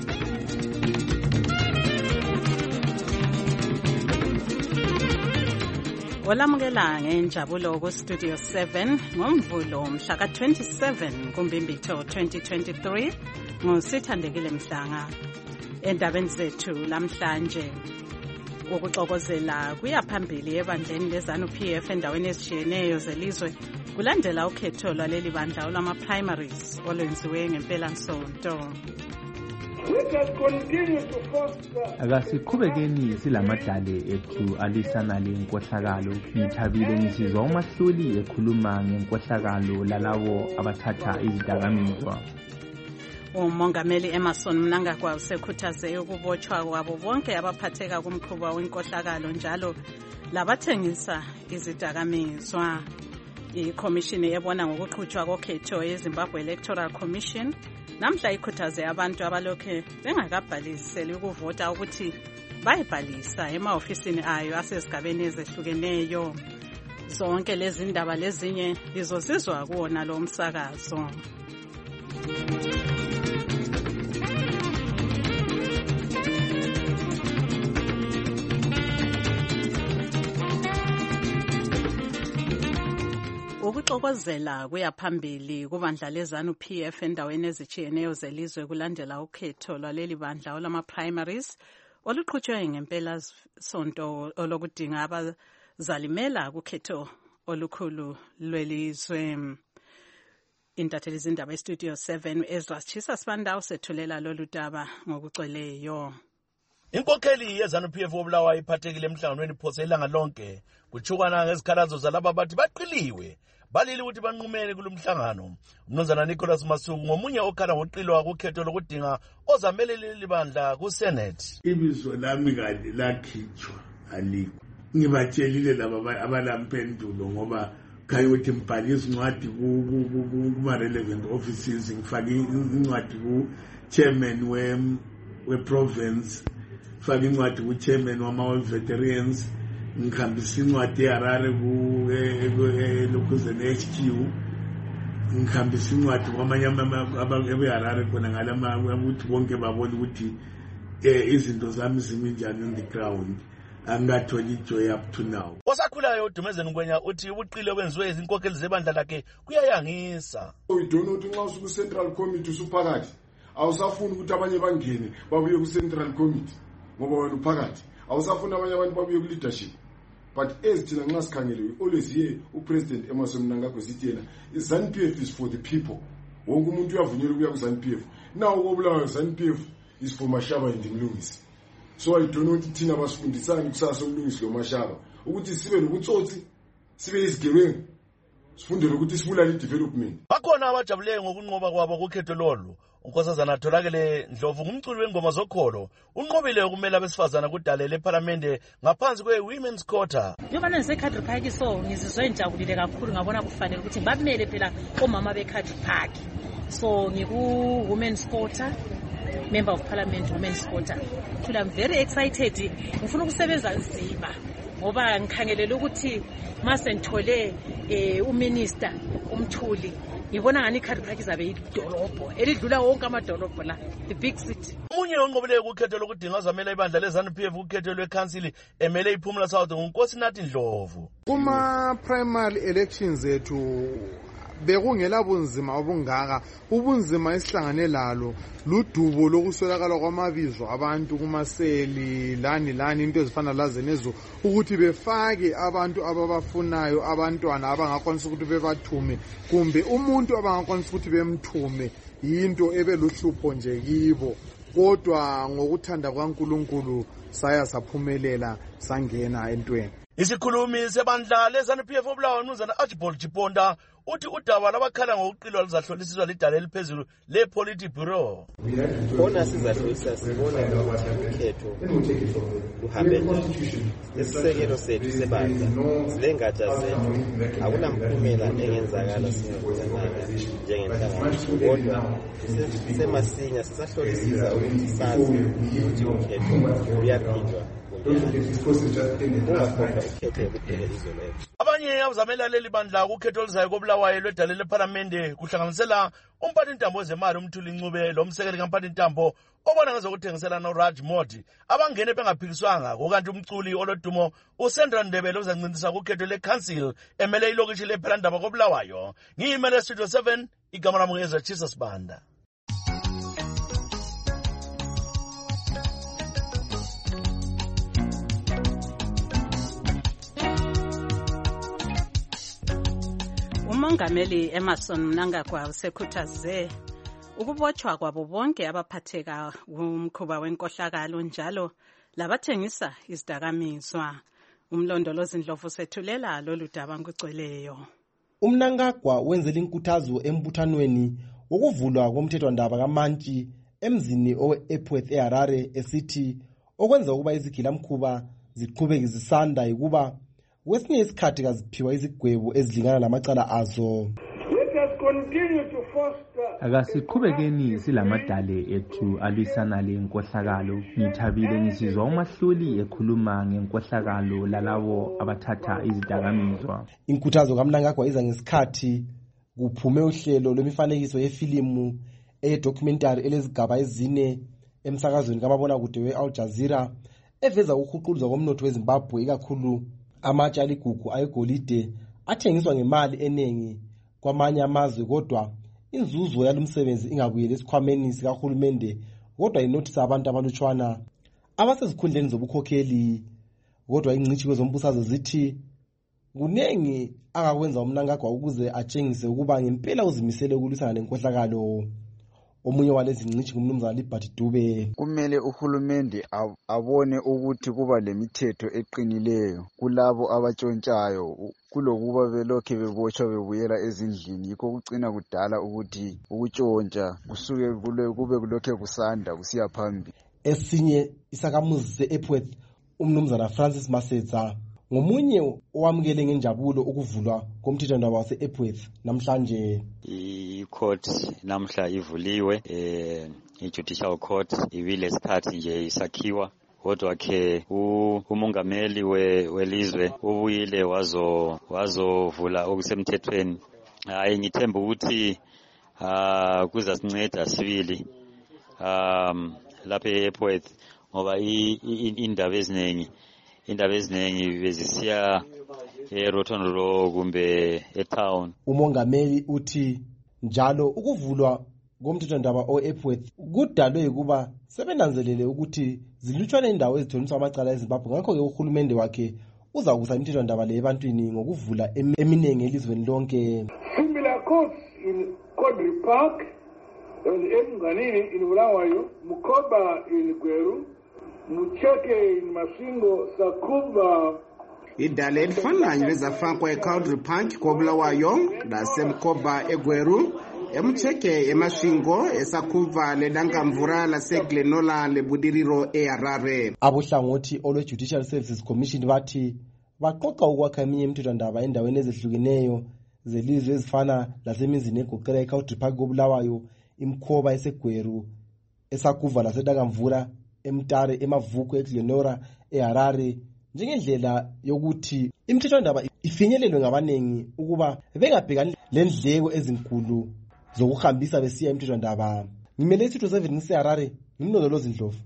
Olamukela ngenjabulo ku Studio 7 ngomvulo mhla ka 27 kuMbimbitho 2023 ngosithandekile Mhlanga. Endabeni zethu namhlanje ukuxokozela kuyaphambili ebandleni leZANU-PF endaweni ezishiyeneyo zelizwe kulandela ukhetho lwaleli bandla olwama primaries olwenziwe ngempelasonto. Akasiqhubekeni silamadale ethu alisana lenkohlakalo. Ngithabile ngisizwa umahluli ekhuluma ngenkohlakalo lalabo abathatha izidakamizwa. Umongameli Emerson Mnangagwa usekhuthaze ukubotshwa kwabo bonke abaphatheka kumkhuba wenkohlakalo njalo labathengisa izidakamizwa. Ikhomishini ebona ngokuqhutshwa kokhetho yeZimbabwe Electoral Commission namhla ikhuthaze abantu abalokhe bengakabhaliseli ukuvota ukuthi bayibhalisa emaofisini ayo asezigabeni ezehlukeneyo. Zonke lezi ndaba lezinye lizosizwa kuwona lo msakazo. Ukuxokozela kuyaphambili kubandla leZANU-PF endaweni ezitshiyeneyo zelizwe kulandela ukhetho lwaleli bandla olama primaries oluqhutshwe ngempela sonto olokudinga abazalimela kukhetho olukhulu lwelizwe. Intatheli zindaba eStudio 7 Ezra Chisa Sibanda usethulela lolu daba ngokucweleyo. Inkokheli yeZANU-PF obulawayo iphathekile emhlanganweni phose ilanga lonke kuchukana ngezikhalazo zalabo abathi baqiliwe balile ukuthi banqumele kulomhlangano. Umnumzana Nicholas Masuku ngomunye okhala ngoqilwa kukhetho lokudinga ozamelele libandla kuSenate. Ibizo lami kade lakhitshwa alikho. Ngibatshelile laba abalampendulo ngoba khanye ukuthi ngibhalise incwadi kuma relevant offices, ngifake incwadi ku chairman we-province, ngifake incwadi ku chairman wama veterans, ngikhambisa incwadi eHarare lokuzene HQ, ngikhambisa incwadi kwamanye abeHarare khona ngalama ukuthi bonke babone ukuthi izinto zami zimi njani on the ground. Angatholi ijoy up to now. Osakhulayo uDumezeni Ngwenya uthi ubuqile kwenziwe izinkokheli zebandla lakhe kuyayangisa. We don't know nxa usuku Central Committee usuphakathi awusafuni ukuthi abanye bangene babuye ku Central Committee ngoba wena uphakathi awusafuni abanye abantu babuye ku leadership. But as thina nxa sikhangele always here uPresident Emerson Mnangagwa sithi yena ZANU-PF is for the people. Wonke umuntu uyavunyelwa ukuya ku ZANU-PF. Now ukubulawa ZANU-PF is for Mashaba and Mlungisi. So I don't know ukuthi thina basifundisani kusasa ukulungisa lo Mashaba ukuthi sibe nokutsotsi sibe izigebengu sifundele ukuthi sibulale i-development. Bakhona abajabuleke ngokunqoba kwabo kukhetho lolu. Unkosazana Atholakele Ndlovu ngumculi wengoma zokholo unqobile ukumela abesifazana kudale leParliament ngaphansi kwe-Women's Quota. Njengoba ngiseCountry Park so ngizizwe ngijabulile kakhulu ngabona kufanele ukuthi ngibamele phela omama beCountry Park. So ngiku-Women's Quota, Member of Parliament Women's Quota. I'm very excited. Ngifuna ukusebenza nzima ngoba ngikhangelele ukuthi mase ngithole uMinister uMthuli ngibona ngani iCountry Park izabe idolobho elidlula wonke amadolobho la, the big city. Umunye onqobile ukhetho lokudinga ozamela ibandla leZANU-PF ukhetho lweCouncil emele iPhumula South nguNkosinathi Ndlovu. Kuma primary elections ethu bekungela bunzima obungaka. Ubunzima esihlangane lalo ludubo lokuswelakala kwamabizo abantu kumaseli lani into ezifana lazenezo ukuthi befake abantu ababafunayo, abantwana abangakwanisa ukuthi bebathume kumbe umuntu abangakwanisa ukuthi bemthume, yinto ebeluhlupho nje kibo. Kodwa ngokuthanda kwaNkulunkulu saya saphumelela sangena entweni. Isikhulumi sebandla leZANU-PF oBulawayo uMnumzana Archibald Chiponda uthi udaba labakhala ngokuqilwa luzahlolisiswa lidala eliphezulu le-Politburo. Bona sizahlolisisa sibona ukhetho luhambe njani. Isisekelo sethu sebandla silengatsha zethu akunamphumela engenzakala singakuthananga njengenhlangano, kodwa semasinya sisahlolisisa ukuthi sazi ukuthi ukhetho luyaphindwa. Abanye abazamelaleli bandla kukhetho oluzayo koBulawayo lwedale lephalamende kuhlanganisela umphathintambo wezemali uMthuli Ncube lomsekeli kamphathintambo obona ngezokuthengisela noRaj Modi abangene bengaphikiswanga, kokanti umculi olodumo uSandra Ndebele uzancincisa kukhetho leCouncil emele ilokishi lephalandaba koBulawayo. Ngiyimele Studio 7, igama lami ngu-Ezra Jesus Banda. uMongameli Emmerson Mnangagwa usekhuthaze ukubotshwa kwabo bonke abaphatheka kumkhuba wenkohlakalo njalo labathengisa izidakamizwa. Umlondolozi Ndlovu sethulela lolu daba ngugcweleyo. uMnangagwa wenzela inkuthazo embuthanweni wokuvulwa komthethwandaba kaMantshi emzini owe-Epworth eHarare esithi okwenza ukuba izigilamkhuba ziqhubeke zisanda ukuba kwesinye isikhathi kaziphiwa izigwebo ezilingana namacala azo. Akasiqhubekeni silamadale ethu alwisana lenkohlakalo. Ngithabile ngisizwa uMahluli ekhuluma ngenkohlakalo lalabo abathatha izidakamizwa. Inkuthazo kaMnangagwa iza ngesikhathi kuphume uhlelo lwemifanekiso yefilimu edocumentary elezigaba ezine emsakazweni kamabonakude we-Al Jazeera eveza ukuhuquluzwa komnotho weZimbabwe, ikakhulu amatshe aligugu ayegolide athengiswa ngemali eningi kwamanye amazwe, kodwa inzuzo yalomsebenzi ingabuyela esikhwameni sikahulumende, kodwa inothisa abantu abalutshwana abasezikhundleni zobukhokheli. Kodwa ingcitshi kwezombusazwe zithi kunengi angakwenza uMnangagwa ukuze atshengise ukuba ngempela uzimisele ukulwisana lenkohlakalo. Omunye walezi ngcitshi ngumnumzana Liberty Dube. Kumele uhulumende abone ukuthi kuba lemithetho eqinileyo kulabo abatshontshayo kulokuba belokhe bebotshwa bebuyela ezindlini, yikho kucina kudala ukuthi ukutshontsha kusuke kube kulokhe kusanda kusiya phambili. Esinye isakamuzi se-Epworth umnumzana Francis Masetsa ngomunye owamukele ngenjabulo ukuvulwa komthethwandaba wase-Epworth namhlanje. I-court namhla ivuliwe, i-judicial court ibile isikhathi nje isakhiwa, kodwa ke umongameli welizwe ubuyile wazovula okusemthethweni. Hayi, ngithemba ukuthi kuzasinceda sibili lapha e-Epworth, ngoba indaba eziningi bezisiya eRotonro kumbe etown. Umongameli uthi njalo ukuvulwa komthethwandaba o-Epworth kudalwe ukuba sebenanzelele ukuthi zilutshwane indawo ezithoniswa amacala eZimbabwe, ngakho-ke uhulumende wakhe uza kusa imithethwandaba le ebantwini ngokuvula eminengi elizweni lonke. Similar courts in Kodri Park, Mnganini in Bulawayo, Mukoba in Gweru, Mucheke in Masvingo, Sakuba. Idale elifananye lezafakwa eCodri Park koBulawayo laseMkoba eGweru, eMucheke eMasvingo, eSakuva leDangamvura laseGlenola leBudiriro eHarare. Abohlangothi olwe-Judicial Services Commission bathi baqoqa ukwakha eminye imithethwandaba endaweni ezehlukeneyo zelizwe ezifana lasemizini egoqela eCodri Park koBulawayo, iMkoba eseGweru, eSakuva laseDangamvura, eMtare, eMavuko, eGlenola eHarare, njengendlela yokuthi imithethwandaba ifinyelelwe ngabanengi ukuba bengabhekani lendleko ezinkulu zokuhambisa besiya imithethwandaba. Ngimele Studio 7 ngiseHarare, ngimlondolozi Ndlovu.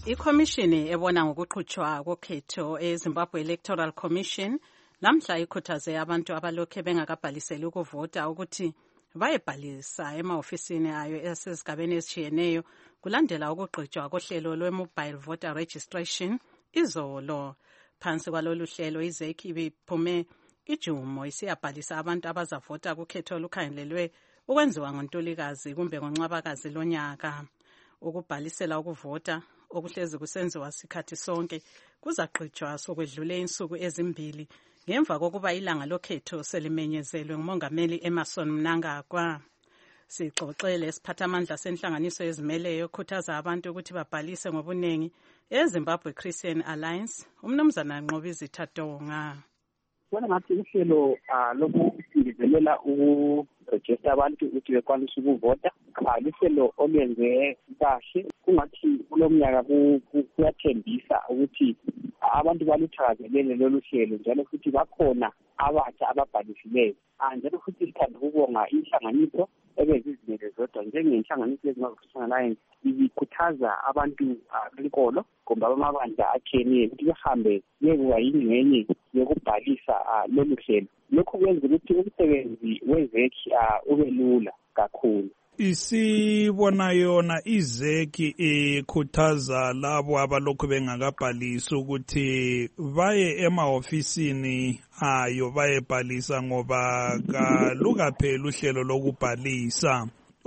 Ikhomishini ebona ngokuqhutshwa kokhetho eZimbabwe Electoral Commission namhla ikhuthaze abantu abalokhe bengakabhaliseli ukuvota ukuthi bayebhalisa emahofisini ayo esezigabeni ezitshiyeneyo kulandela ukugqitshwa kohlelo lwe-Mobile Voter Registration izolo. Phansi kwalolu hlelo iZEC ibiphume ijumo isiyabhalisa abantu abazavota kukhetho olukhangelelwe ukwenziwa ngoNtulikazi kumbe ngoNcwabakazi lonyaka. Ukubhalisela ukuvota okuhlezi kusenziwa sikhathi sonke kuzaqhutshwa sokwedlule insuku ezimbili ngemva kokuba ilanga lokhetho selimenyezelwe nguMongameli Emmerson Mnangagwa. Sixoxele isiphathamandla senhlanganiso ezimeleyo ekhuthaza abantu ukuthi babhalise ngobunengi eZimbabwe Christian Alliance, uMnumzana Nqobizitha Tonga. Bona ngathi uhlelo lokusindizelela ukurejista abantu ukuthi bekwanise ukuvota lihlelo olwenze kahle. Kungathi kulo mnyaka kuyathembisa ukuthi abantu baluthakazelele lolu hlelo njalo futhi bakhona abatsha ababhalisileyo. Njalo futhi sithanda ukubonga inhlanganiso ebezizimele zodwa njengenhlanganiso yeZimbabwe Christian Alliance ibikhuthaza abantu benkolo kumbe amabandla atshiyeneyo ukuthi behambe bekuba yingxenye yokubhalisa lolu hlelo. Lokhu kwenza ukuthi umsebenzi weZEC ube lula kakhulu. Isibona yona iZEC ikhuthaza labo abalokhu bengakabhalisi ukuthi baye emahofisini ayo bayebhalisa ngoba kalukaphela uhlelo lokubhalisa.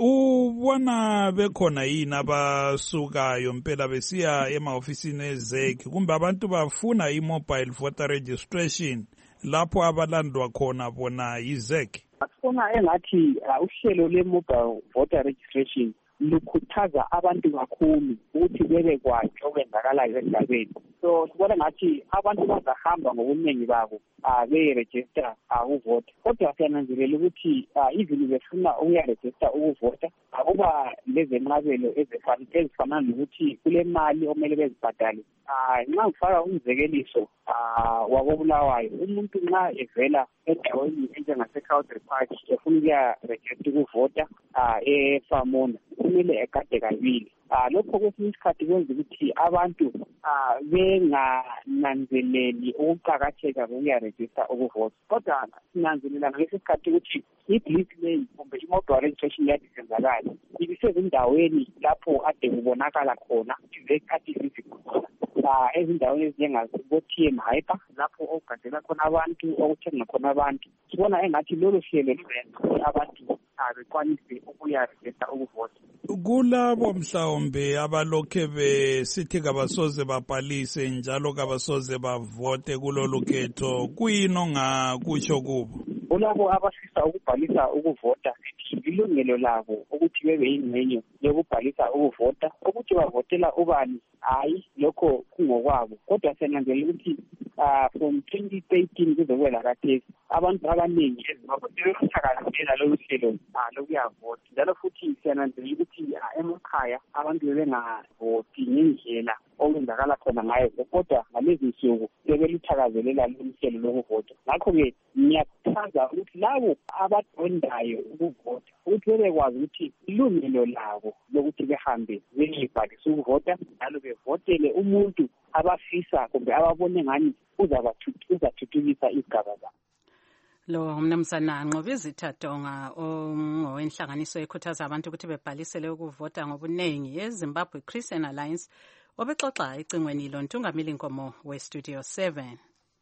Ubona bekhona yini abasukayo mpela besiya emahofisini eZEC kumbe abantu bafuna i-mobile voter registration lapho abalandwa khona bona yiZEC? Sifuna engathi uhlelo le-mobile voter registration lukhuthaza abantu kakhulu ukuthi bebekwazi okwenzakalayo ezindabeni. So sibona ngathi abantu bazahamba ngobuningi babo beyerejista ukuvota. Kodwa siyananzelela ukuthi even befuna ukuyarejista ukuvota akuba lezenqabelo ezifana nokuthi kule mali omele bezibhadale. Nxa ufaka umzekeliso wakobulawayo, umuntu nxa evela endaweni enjengaseCountry Park efuna ukuyarejista ukuvota eFamona kumele egade kabili. Lokho kwesinye isikhathi kwenza ukuthi abantu bengananzeleli ukuqakatheka kokuyarejista ukuvota. Kodwa sinanzelela ngalesi sikhathi ukuthi i-bliss lane kumbe i-mobile registration yadi senzakala ibisezindaweni lapho ade kubonakala khona izekhathi zizikhona ezindaweni ezinjengaboTM Hyper lapho okugadela khona abantu okuthenga khona abantu. Sibona engathi lolu hlelo lubenza abantu bekwanise ukuyarejista ukuvota. Kulabo mhlawumbe abalokhe besithi kabasoze babhalise njalo kabasoze bavote kulolu khetho, kuyini ongakutsho kubo? Kulabo abafisa ukubhalisa ukuvota ilungelo labo ukuthi bebe yingxenye yokubhalisa ukuvota. Ukuthi bavotela ubani hayi lokho kungokwabo, kodwa siyananzelela ukuthi from 2013 kuze kwela khathesi abantu abaningi eZimbabwe sebethakazelela lolu hlelo lokuyavota. Njalo futhi siyananzelela ukuthi emakhaya abantu bebengavoti ngendlela okwenzakala khona ngayo, kodwa ngalezi nsuku sebeluthakazelela lolu hlelo lokuvota. Ngakho-ke ngiyakhuthaza ukuthi labo abadondayo ukuvota ukuthi bebekwazi ukuthi ilungelo labo lokuthi behambe beyebhalisa ukuvota njalo bevotele umuntu abafisa kumbe ababone ngani uzathuthukisa izigaba zabo. Lo Mnumzana Nqobizitha Tonga ongowenhlanganiso ekhuthaza abantu ukuthi bebhalisele ukuvota ngobunengi eZimbabwe Christian Alliance obexoxa ecingweni loNtungameli Nkomo weStudio 7.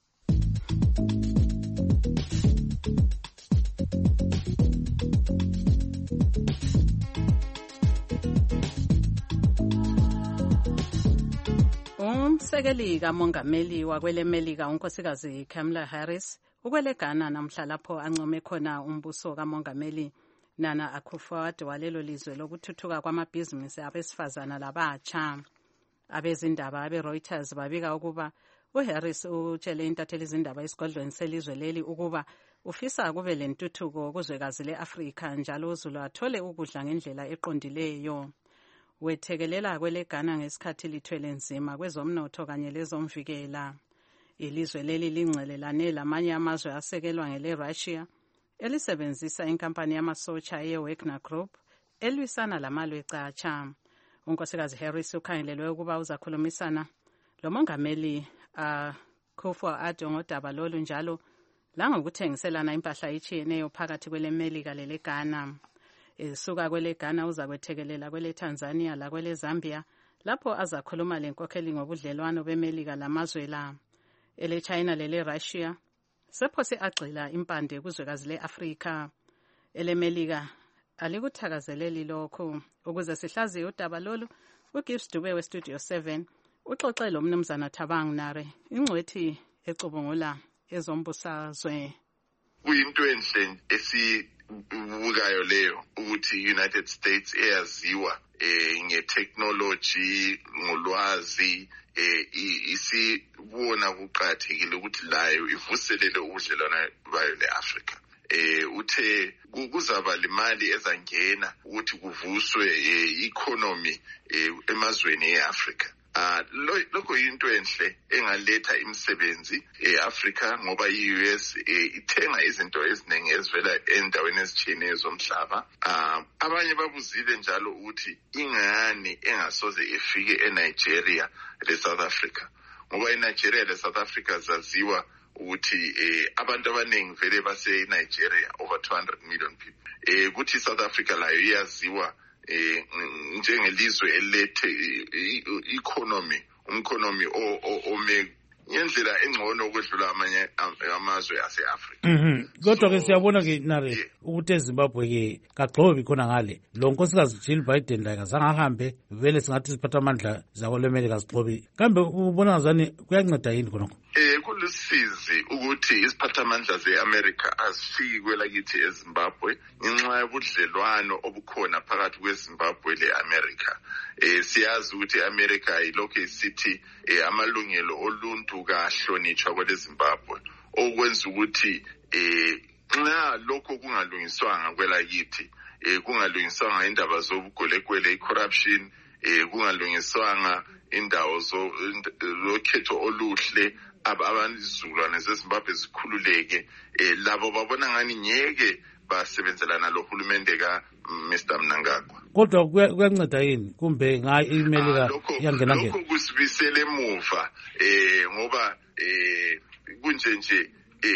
Umsekeli kamongameli wakwelemelika unkosikazi Kamala Harris ukwelegana namhla lapho ancome khona umbuso kamongameli Nana Akufo-Addo walelo lizwe lokuthuthuka kwamabhizinisi abesifazana labatsha. Abezindaba abeReuters babika ukuba uHarris utshele intatheli izindaba esigodlweni selizwe leli ukuba ufisa kube lentuthuko kuzwekazi leAfrika njalo uZulu athole ukudla ngendlela eqondileyo. Wethekelela kwelegana ngesikhathi lithwele nzima kwezomnotho kanye lezomvikela. Ilizwe leli lingcelelane lamanye amazwe asekelwa ngele-Russia elisebenzisa inkampani yamasotsha ye-Wagner Group elwisana lamalwe catsha. unkosikazi Harris ukhangelelwe ukuba uzakhulumisana lo mongameli Akufo-Addo ngodaba lolu njalo langokuthengiselana impahla etshiyeneyo phakathi kwele Melika lele Ghana. Esuka kwele Ghana uzakwethekelela kwele Tanzania lakwele Zambia lapho azakhuluma lenkokheli ngobudlelwano beMelika lamazwe la. Ele China lele Russia sephose agxila impande kuzwekazi le-Afrika. Ele Melika alikuthakazeleli lokho. Ukuze sihlaziye udaba lolu, uGibbs Dube weStudio 7 uxoxe lo mnumzana Thabang Nare, ingcwethi ecubungula ezombusazwe. Kuyinto enhle esibukayo leyo ukuthi United States eyaziwa ngetechnology ngolwazi isibona kuqhathekile ukuthi layo ivuselele ubudlelwano bayo le-Africa. Uthe kuzaba limali ezangena ukuthi kuvuswe economy emazweni e-Africa. Lokho yinto enhle engaletha imisebenzi e-Africa ngoba i-US ithenga izinto eziningi ezivela endaweni ezitshiyeneyo zomhlaba. Abanye babuzile njalo ukuthi ingani engasoze ifike eNigeria le-South Africa ngoba eNigeria le-South Africa zaziwa ukuthi abantu abaningi vele base-Nigeria over 200 million people. Kuthi South Africa layo iyaziwa njengelizwe elethe umkhonomi ome ngendlela engcono ukwedlula amanye amazwe ase-Afrika. Kodwa ke siyabona ke Nare ukuthi eZimbabwe ke kagxobi khona ngale lo nkosikazi Jill Biden la kazange ahambe vele singathi siphatha amandla zako leMelika zigxobi kambe ubona ngazani kuyanceda yini khonokho? Kulusizi ukuthi isiphathamandla ze-America azifiki kwelakithi eZimbabwe ngenxa yobudlelwano obukhona phakathi kweZimbabwe le-America. Siyazi ukuthi i-America ilokhu isithi amalungelo oluntu kahlonitshwa kwele Zimbabwe okwenza ukuthi nxa lokho kungalungiswanga kwelakithi kungalungiswanga indaba zobugolekwele i-corruption kungalungiswanga indawo zokhetho oluhle abanizukulwane zeZimbabwe zikhululeke labo babona ngani ngeke basebenzelana lohulumende ka Mr Mnangagwa. Kodwa kuyanceda yini kumbe ngayi iMelika yangena lokho kusibisele emuva ngoba kunje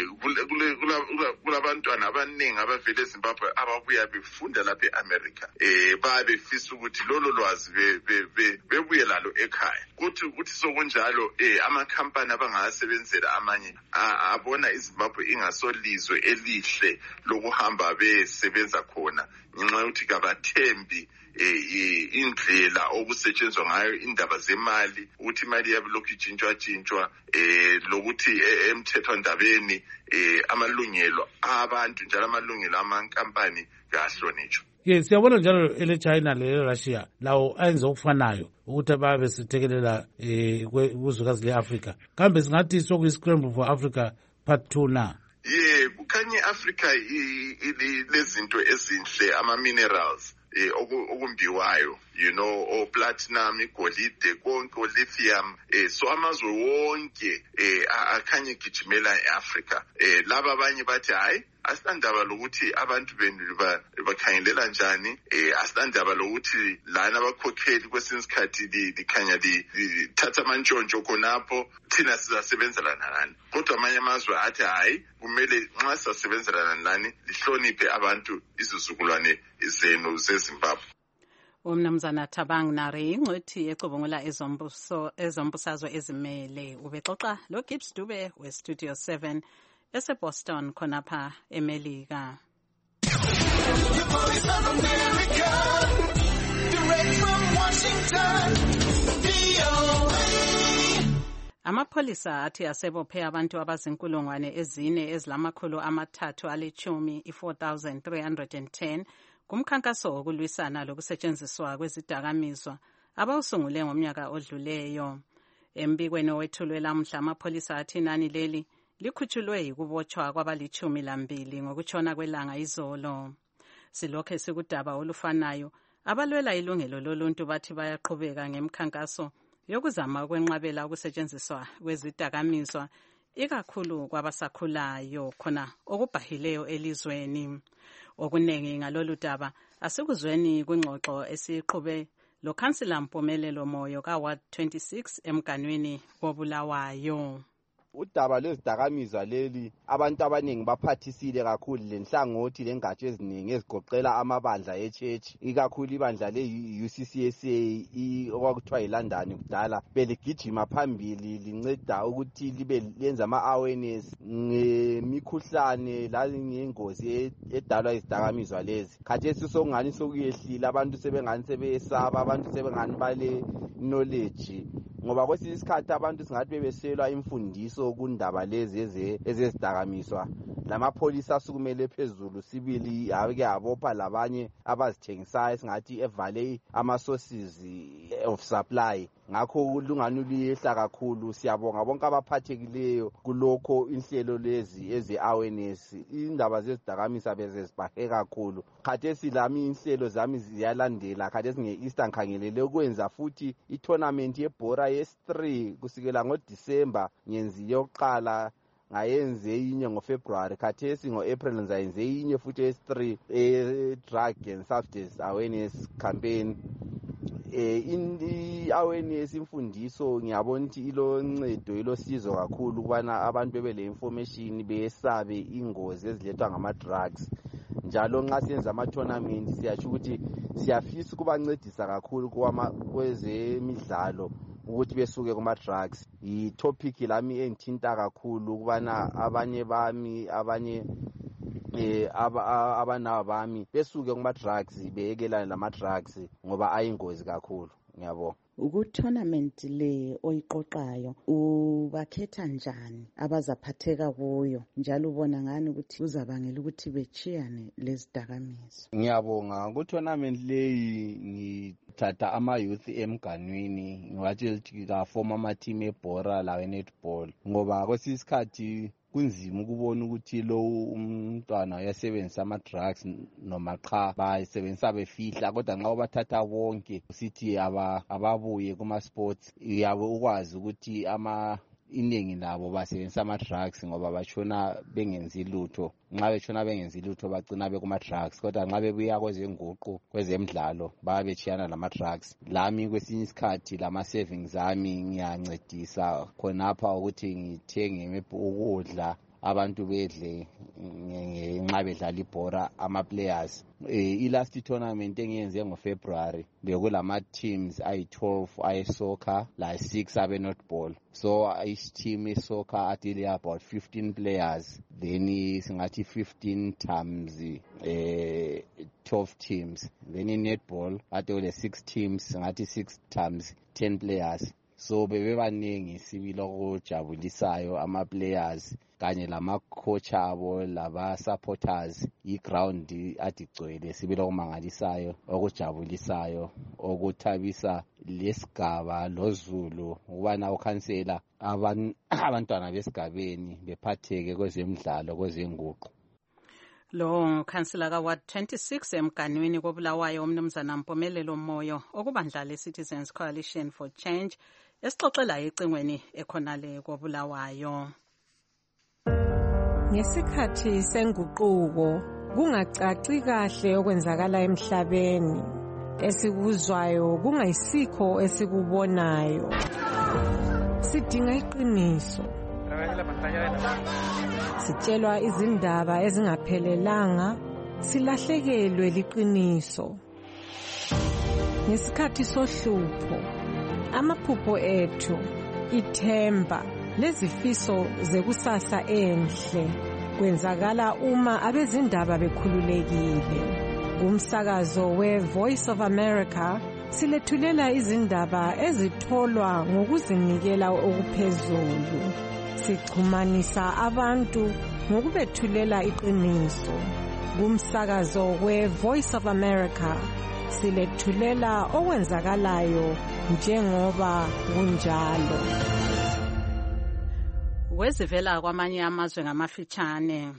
kulabantwana abaningi abavele eZimbabwe ababuya befunda lapha eAmerica babefisa ukuthi lolo lwazi bebuye lalo ekhaya kuthi sokunjalo amakhampani abangasebenzela amanye abona iZimbabwe ingasolizwe elihle lokuhamba besebenza khona ngenxa yokuthi kabathembi indlela okusetshenzwa ngayo indaba zemali ukuthi imali yabo lokhu itshintshwa lokuthi emthethwandabeni amalungelo abantu njalo amalungelo amankampani kahlonitshwa. Siyabona njalo ele China le Russia lawo ayenza okufanayo ukuthi babe sithekelela kuzwekazi le-Africa kambe singathi sokuyi-scramble for Africa part 2 na? Kukhanya i-Africa lezinto ezinhle ama-minerals okumbiwayo platinum, igolide konke, lithium so amazwe wonke akhanye gijimela eAfrica. Laba abanye bathi hayi asitandaba lokuthi abantu bakhangelela njani asitandaba lokuthi lana abakhokheli kwesinye isikhathi likhanya lithatha amantshontsho khonapho thina sizasebenzelana nani kodwa amanye amazwe athi hayi kumele nxa sizasebenzelana nani lihloniphe abantu izizukulwane zenu zeZimbabwe. Umnumzana Thabang Nare ingcwethi ecubungula ezombusazwe ezimele ubexoxa lo Gibbs Dube weStudio 7 eseBoston khonapha eMelika. Amapholisa athi asebophe abantu abazinkulungwane ezine ezilamakhulu amathathu alithumi 4,310 kumkhankaso wokulwisana lokusetshenziswa kwezidakamizwa abawusungule ngomnyaka odluleyo. Embikweni owethulwe lamhla amapholisa athi inani leli likhutshulwe yikubotshwa kwabalithumi 2 ngokutshona kwelanga izolo. Silokhe sikudaba olufanayo abalwela ilungelo loluntu bathi bayaqhubeka ngemkhankaso yokuzama ukwenqabela ukusetshenziswa kwezidakamizwa ikakhulu kwabasakhulayo khona okubhahileyo elizweni. Okunengi ngalolu daba asikuzweni kwingxoxo esiqhube lo khansila Mpumelelo Moyo ka-Ward 26 emganwini koBulawayo. Udaba lwezidakamizwa leli abantu abaningi baphathisile kakhulu lenhlangothi lengatsha eziningi ezigoqela amabandla eChurch, ikakhulu ibandla le-UCCSA okwakuthiwa yiLondon kudala, beligijima phambili linceda ukuthi lenza ama-awareness ngemikhuhlane langengozi edalwa izidakamizwa lezi. Khathesi sokungani sokuyehlile, abantu sebengani sebeyesaba, abantu sebengani bale knowledge, ngoba kwesinye isikhathi abantu singathi bebeselwa imfundiso kundaba lezi ezezidakamizwa. Lamapholisa asukumele phezulu sibili ake abopha labanye abazithengisayo singathi evale ama-sources of supply. Ngakho lungani luyehla kakhulu. Siyabonga bonke abaphathekileyo kulokho inhlelo lezi eze-awareness. Indaba zezidakamizwa bezezibhahe kakhulu. Khathesi lami inhlelo zami ziyalandela. Khathesi nge-Easter ngikhangelele ukwenza futhi i-tournament yebhora yes-3 kusukela ngoDisemba ngenzi yokuqala ngayenze inye ngoFebruary, khathesi ngo-April ngizayenze inye futhi yes-3 drug and substance awareness campaign. I-awareness imfundiso ngiyabona ukuthi iloncedo ilosizo kakhulu ukubana abantu bebele information besabe ingozi ezilethwa ngama-drugs. Njalo nxa siyenza ama-tournament siyasho ukuthi siyafisa ukubancedisa kakhulu kwezemidlalo ukuthi besuke kuma-drugs. I-topic lami engithinta kakhulu ukubana abanye bami abanaba bami besuke kuma-drugs beyekelane lama-drugs ngoba ayingozi kakhulu. Ngiyabonga. Ku-tournament le oyiqoqayo ubakhetha njani abazaphatheka kuyo, njalo ubona ngani ukuthi uzabangela ukuthi bechiyane lezidakamizwa? Ngiyabonga. Ku-tournament leyi ngithatha ama-youth emganwini ngiwatshela ukuthi kafoma ama-team ebhora lawe-netball, ngoba kwesinye isikhathi kunzima ukubona ukuthi lo umntwana uyasebenzisa ama-drugs noma cha bayisebenzisa befihla, kodwa nxa ubathatha bonke usithi ababuye kuma-sports uyabe ukwazi ukuthi iningi labo basebenzisa ama-drugs ngoba batshona bengenzi lutho. Nxa betshona bengenzi lutho bagcina bekuma-drugs, kodwa nxa bebuya kwezenguqu kwezemidlalo bayabetshiyana lama-drugs. Lami kwesinye isikhathi lama-savings ami ngiyancedisa khonapha ukuthi ngithenge ukudla abantu bedle ngenxa bedlala ibhora ama-players. I-last tournament engiyenze ngoFebruary bekulama-teams ayi-12 aye-soccer la-6 abe-netball. So each team e-soccer adile about 15 players, then singathi 15 times 12 teams. Then in-netball adile 6 teams, singathi 6 times 10 players. So bebebaningi sibili okujabulisayo ama-players kanye lama-coach abo laba-supporters. I-ground adigcwele sibili okumangalisayo okujabulisayo okuthabisa lesigaba loZulu ukubana ukhansela abantwana besigabeni bephatheke kwezemidlalo kwezenguqu. Lo khansila ka-Ward 26 emganwini koBulawayo umnumzana Mpumelelo Moyo okubandla le-Citizens Coalition for Change esixoxela ecingweni ekhonale koBulawayo. Ngesikhathi senguquko kungacaci kahle okwenzakala emhlabeni, esikuzwayo kungayisikho esikubonayo. Sidinga iqiniso. Sitshelwa izindaba ezingaphelelanga, silahlekelwe liqiniso. Ngesikhathi sohlupho, amaphupho ethu, ithemba lezifiso zekusasa enhle kwenzakala uma abezindaba bekhululekile. Kumsakazo we-Voice of America silethulela izindaba ezitholwa ngokuzinikela okuphezulu. Sichumanisa abantu ngokubethulela iqiniso. Kumsakazo we-Voice of America silethulela okwenzakalayo njengoba kunjalo. Wezivela kwamanye amazwe ngamafitshane.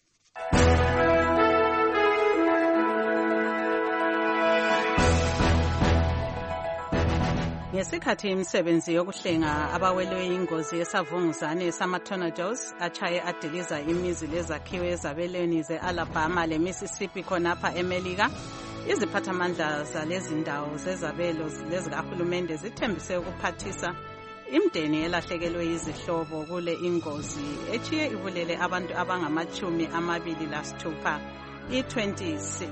Ngesikhathi imisebenzi yokuhlenga abawelwe ingozi yesavunguzane sama-tornadoes achaye adiliza imizi lezakhiwo ezabelweni ze-Alabama le-Mississippi khonapha eMelika, Iziphathamandla zalezi ndawo zezabelo lezikahulumende zithembise ukuphathisa imdeni elahlekelwe yizihlobo kule ingozi echiye ibulele abantu abangama-26 i-26.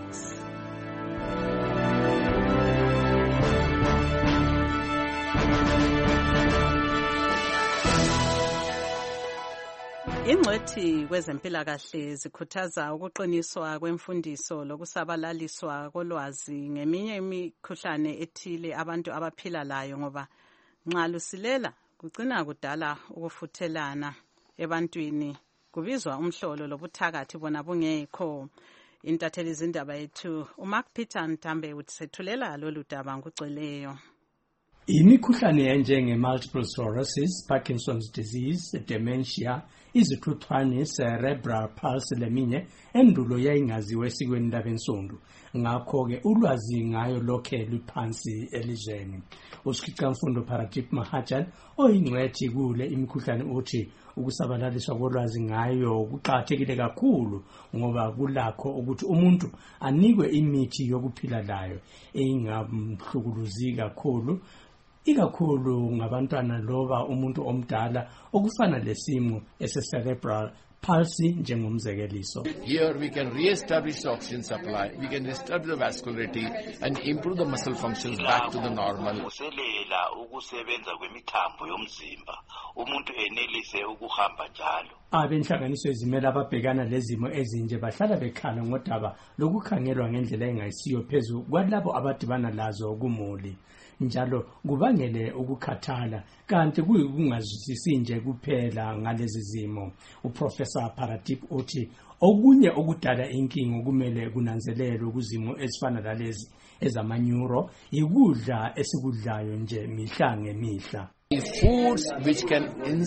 Ingcwethi kwezempilakahle zikhuthaza ukuqiniswa kwemfundiso lokusabalaliswa kolwazi ngeminye imikhuhlane ethile abantu abaphila layo ngoba nxa lusilela kugcina kudala ukufuthelana ebantwini, kubizwa umhlolo lobuthakathi bona bungekho. Intatheli zindaba yethu uMark Peter Ntambe uthethulela lolu daba ngugcweleyo. Imikhuhlane enjenge-multiple sclerosis, Parkinson's disease, dementia, izithuthwane, cerebral palsy leminye endulo yayingaziwe esikweni labensundu. Ngakho-ke ulwazi ngayo lokhe luphansi elizweni. Usikhicamfundo Paradip Mahajan oyingcwethi kule imikhuhlane uthi ukusabalaliswa kolwazi ngayo kuqakathekile kakhulu ngoba kulakho ukuthi umuntu anikwe imithi yokuphila layo engamhlukuluzi kakhulu, ikakhulu ngabantwana loba umuntu omdala okufana lesimo ese-cerebral palsy njengomzekeliso. Here we can re-establish the oxygen supply, we can establish the vascularity and improve the muscle functions back to the normal. Ukuselela ukusebenza kwemithambo yomzimba, umuntu enelise ukuhamba njalo. Abenhlanganiso ezimele ababhekana lezimo ezinje bahlala bekhala ngodaba lokukhangelwa ngendlela engayisiyo phezu kwalabo abadibana lazo kumuli. Njalo kubangele ukukhathala kanti kuyikungazwisisi nje kuphela ngalezi zimo. Uprofessor Paradip uthi okunye okudala inkingo kumele kunanzelelwe kuzimo ezifana lalezi ezamanyuro ikudla esikudlayo nje mihla ngemihla. Foods which can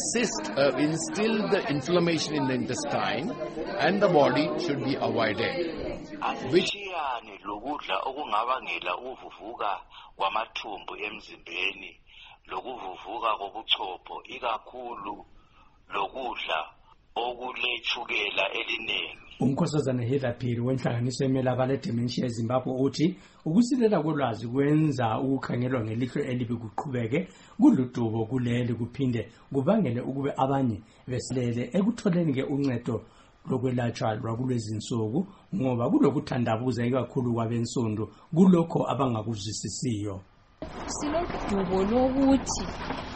instill the inflammation in the intestine and the body should be avoided. Asishiyane lokudla okungabangela ukuvuvuka kwamathumbu emzimbeni lokuvuvuka kobuchopho, ikakhulu lokudla okulechukela eliningi. Umkhosazana Heather Phiri wenhlanganiso emele abale dementia eZimbabwe uthi ukusilela kolwazi kwenza ukukhangelwa ngelihlo elibi kuqhubeke kuludubo kuleli kuphinde kubangele ukube abanye besilele ekutholeni ke uncedo lokwelatshwa lwakulezi nsuku ngoba kulokuthandabuza ikakhulu kwabensundu kulokho abangakuzwisisiyo. Silodubo lokuthi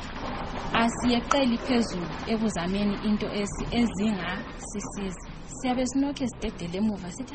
asiyeqeli phezulu ekuzameni into ezingasisiza. Siyabe sinokhe sidedele emuva sithi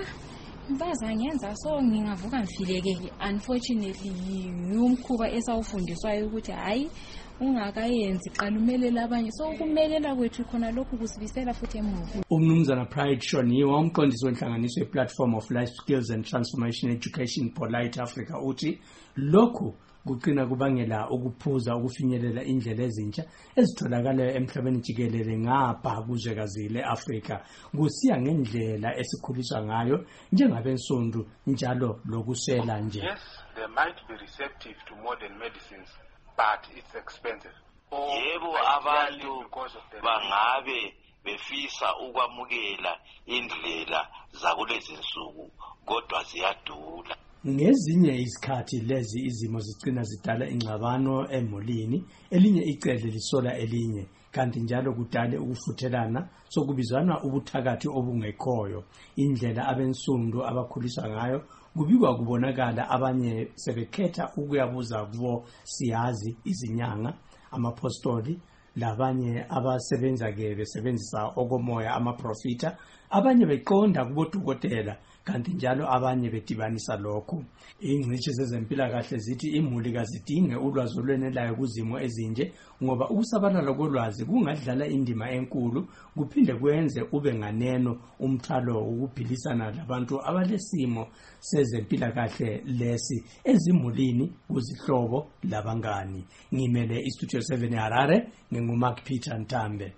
baza ngenza so ngingavuka ngifileke. Unfortunately umkhuba esawufundiswayo ukuthi hayi ungakayenzi qala umelela abanye, so ukumelela kwethu khona lokhu kusibisela futhi emuva. Umnumzana Pride Shoniwa umqondisi wenhlanganiso ye-Platform of Life Skills and Transformation Education Polite Africa uthi lokhu kuqina kubangela ukuphuza ukufinyelela indlela ezintsha ezitholakala emhlabeni jikelele ngapha kuzwekazi le-Afrika kusiya ngendlela esikhuliswa ngayo njengabensundu njalo lokusela nje. Yes, they might be receptive to modern medicines, but it's expensive. Yebo, abantu bangabe befisa ukwamukela indlela zakulezi nsuku kodwa ziyadula. Ngezinye izikhathi lezi izimo zigcina zidala ingxabano emulini, elinye icele lisola elinye, kanti njalo kudale ukufuthelana sokubizwana ubuthakathi obungekhoyo. Indlela abensundu abakhuliswa ngayo kubikwa kubonakala abanye sebekhetha ukuyabuza kubo siyazi izinyanga, amapostoli, labanye abasebenza ke besebenzisa okomoya amaprofita, abanye beqonda kubodokotela kanti njalo abanye bedibanisa lokho. Ingcitshi zezempilakahle zithi imuli kazidinge ulwazi olwenelayo kuzimo ezinje ngoba ukusabalala kolwazi kungadlala indima enkulu kuphinde kwenze ube nganeno umthalo ukuphilisana labantu abalesimo sezempilakahle lesi ezimulini kuzihlobo labangani. Ngimele iStudio 7 Harare nginguMark Peter Ntambe.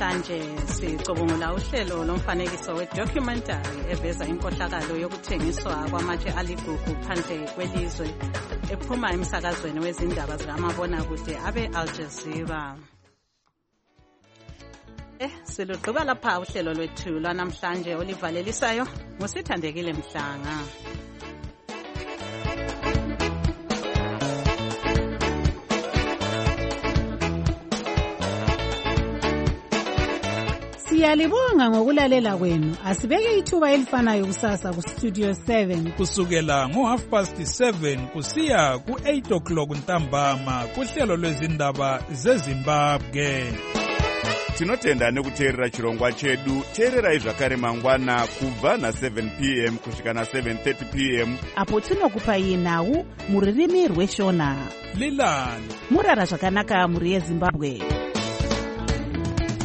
namhlanje sicubungula uhlelo lomfanekiso we-documentary eveza inkohlakalo yokuthengiswa kwamatshe aligugu phandle kwelizwe ephuma emsakazweni wezindaba zikamabonakude abe-Al Jazeera. Silugqiba lapha uhlelo lwethu lwanamhlanje olivalelisayo ngusithandekile Mhlanga. Siyalibonga ngokulalela kwenu. Asibeke ithuba elifanayo kusasa ku Studio 7 kusukela ngo7:30 kusiya ku8:00 ntambama kuhlelo lwezindaba zeZimbabwe. Tinotenda nekuteerera chirongwa chedu. Teererai zvakare mangwana kubva na7 p.m. kusvika na7:30 p.m. apo tinokupai nhau muririmi rweshona. Lilani murara zvakanaka muri yeZimbabwe.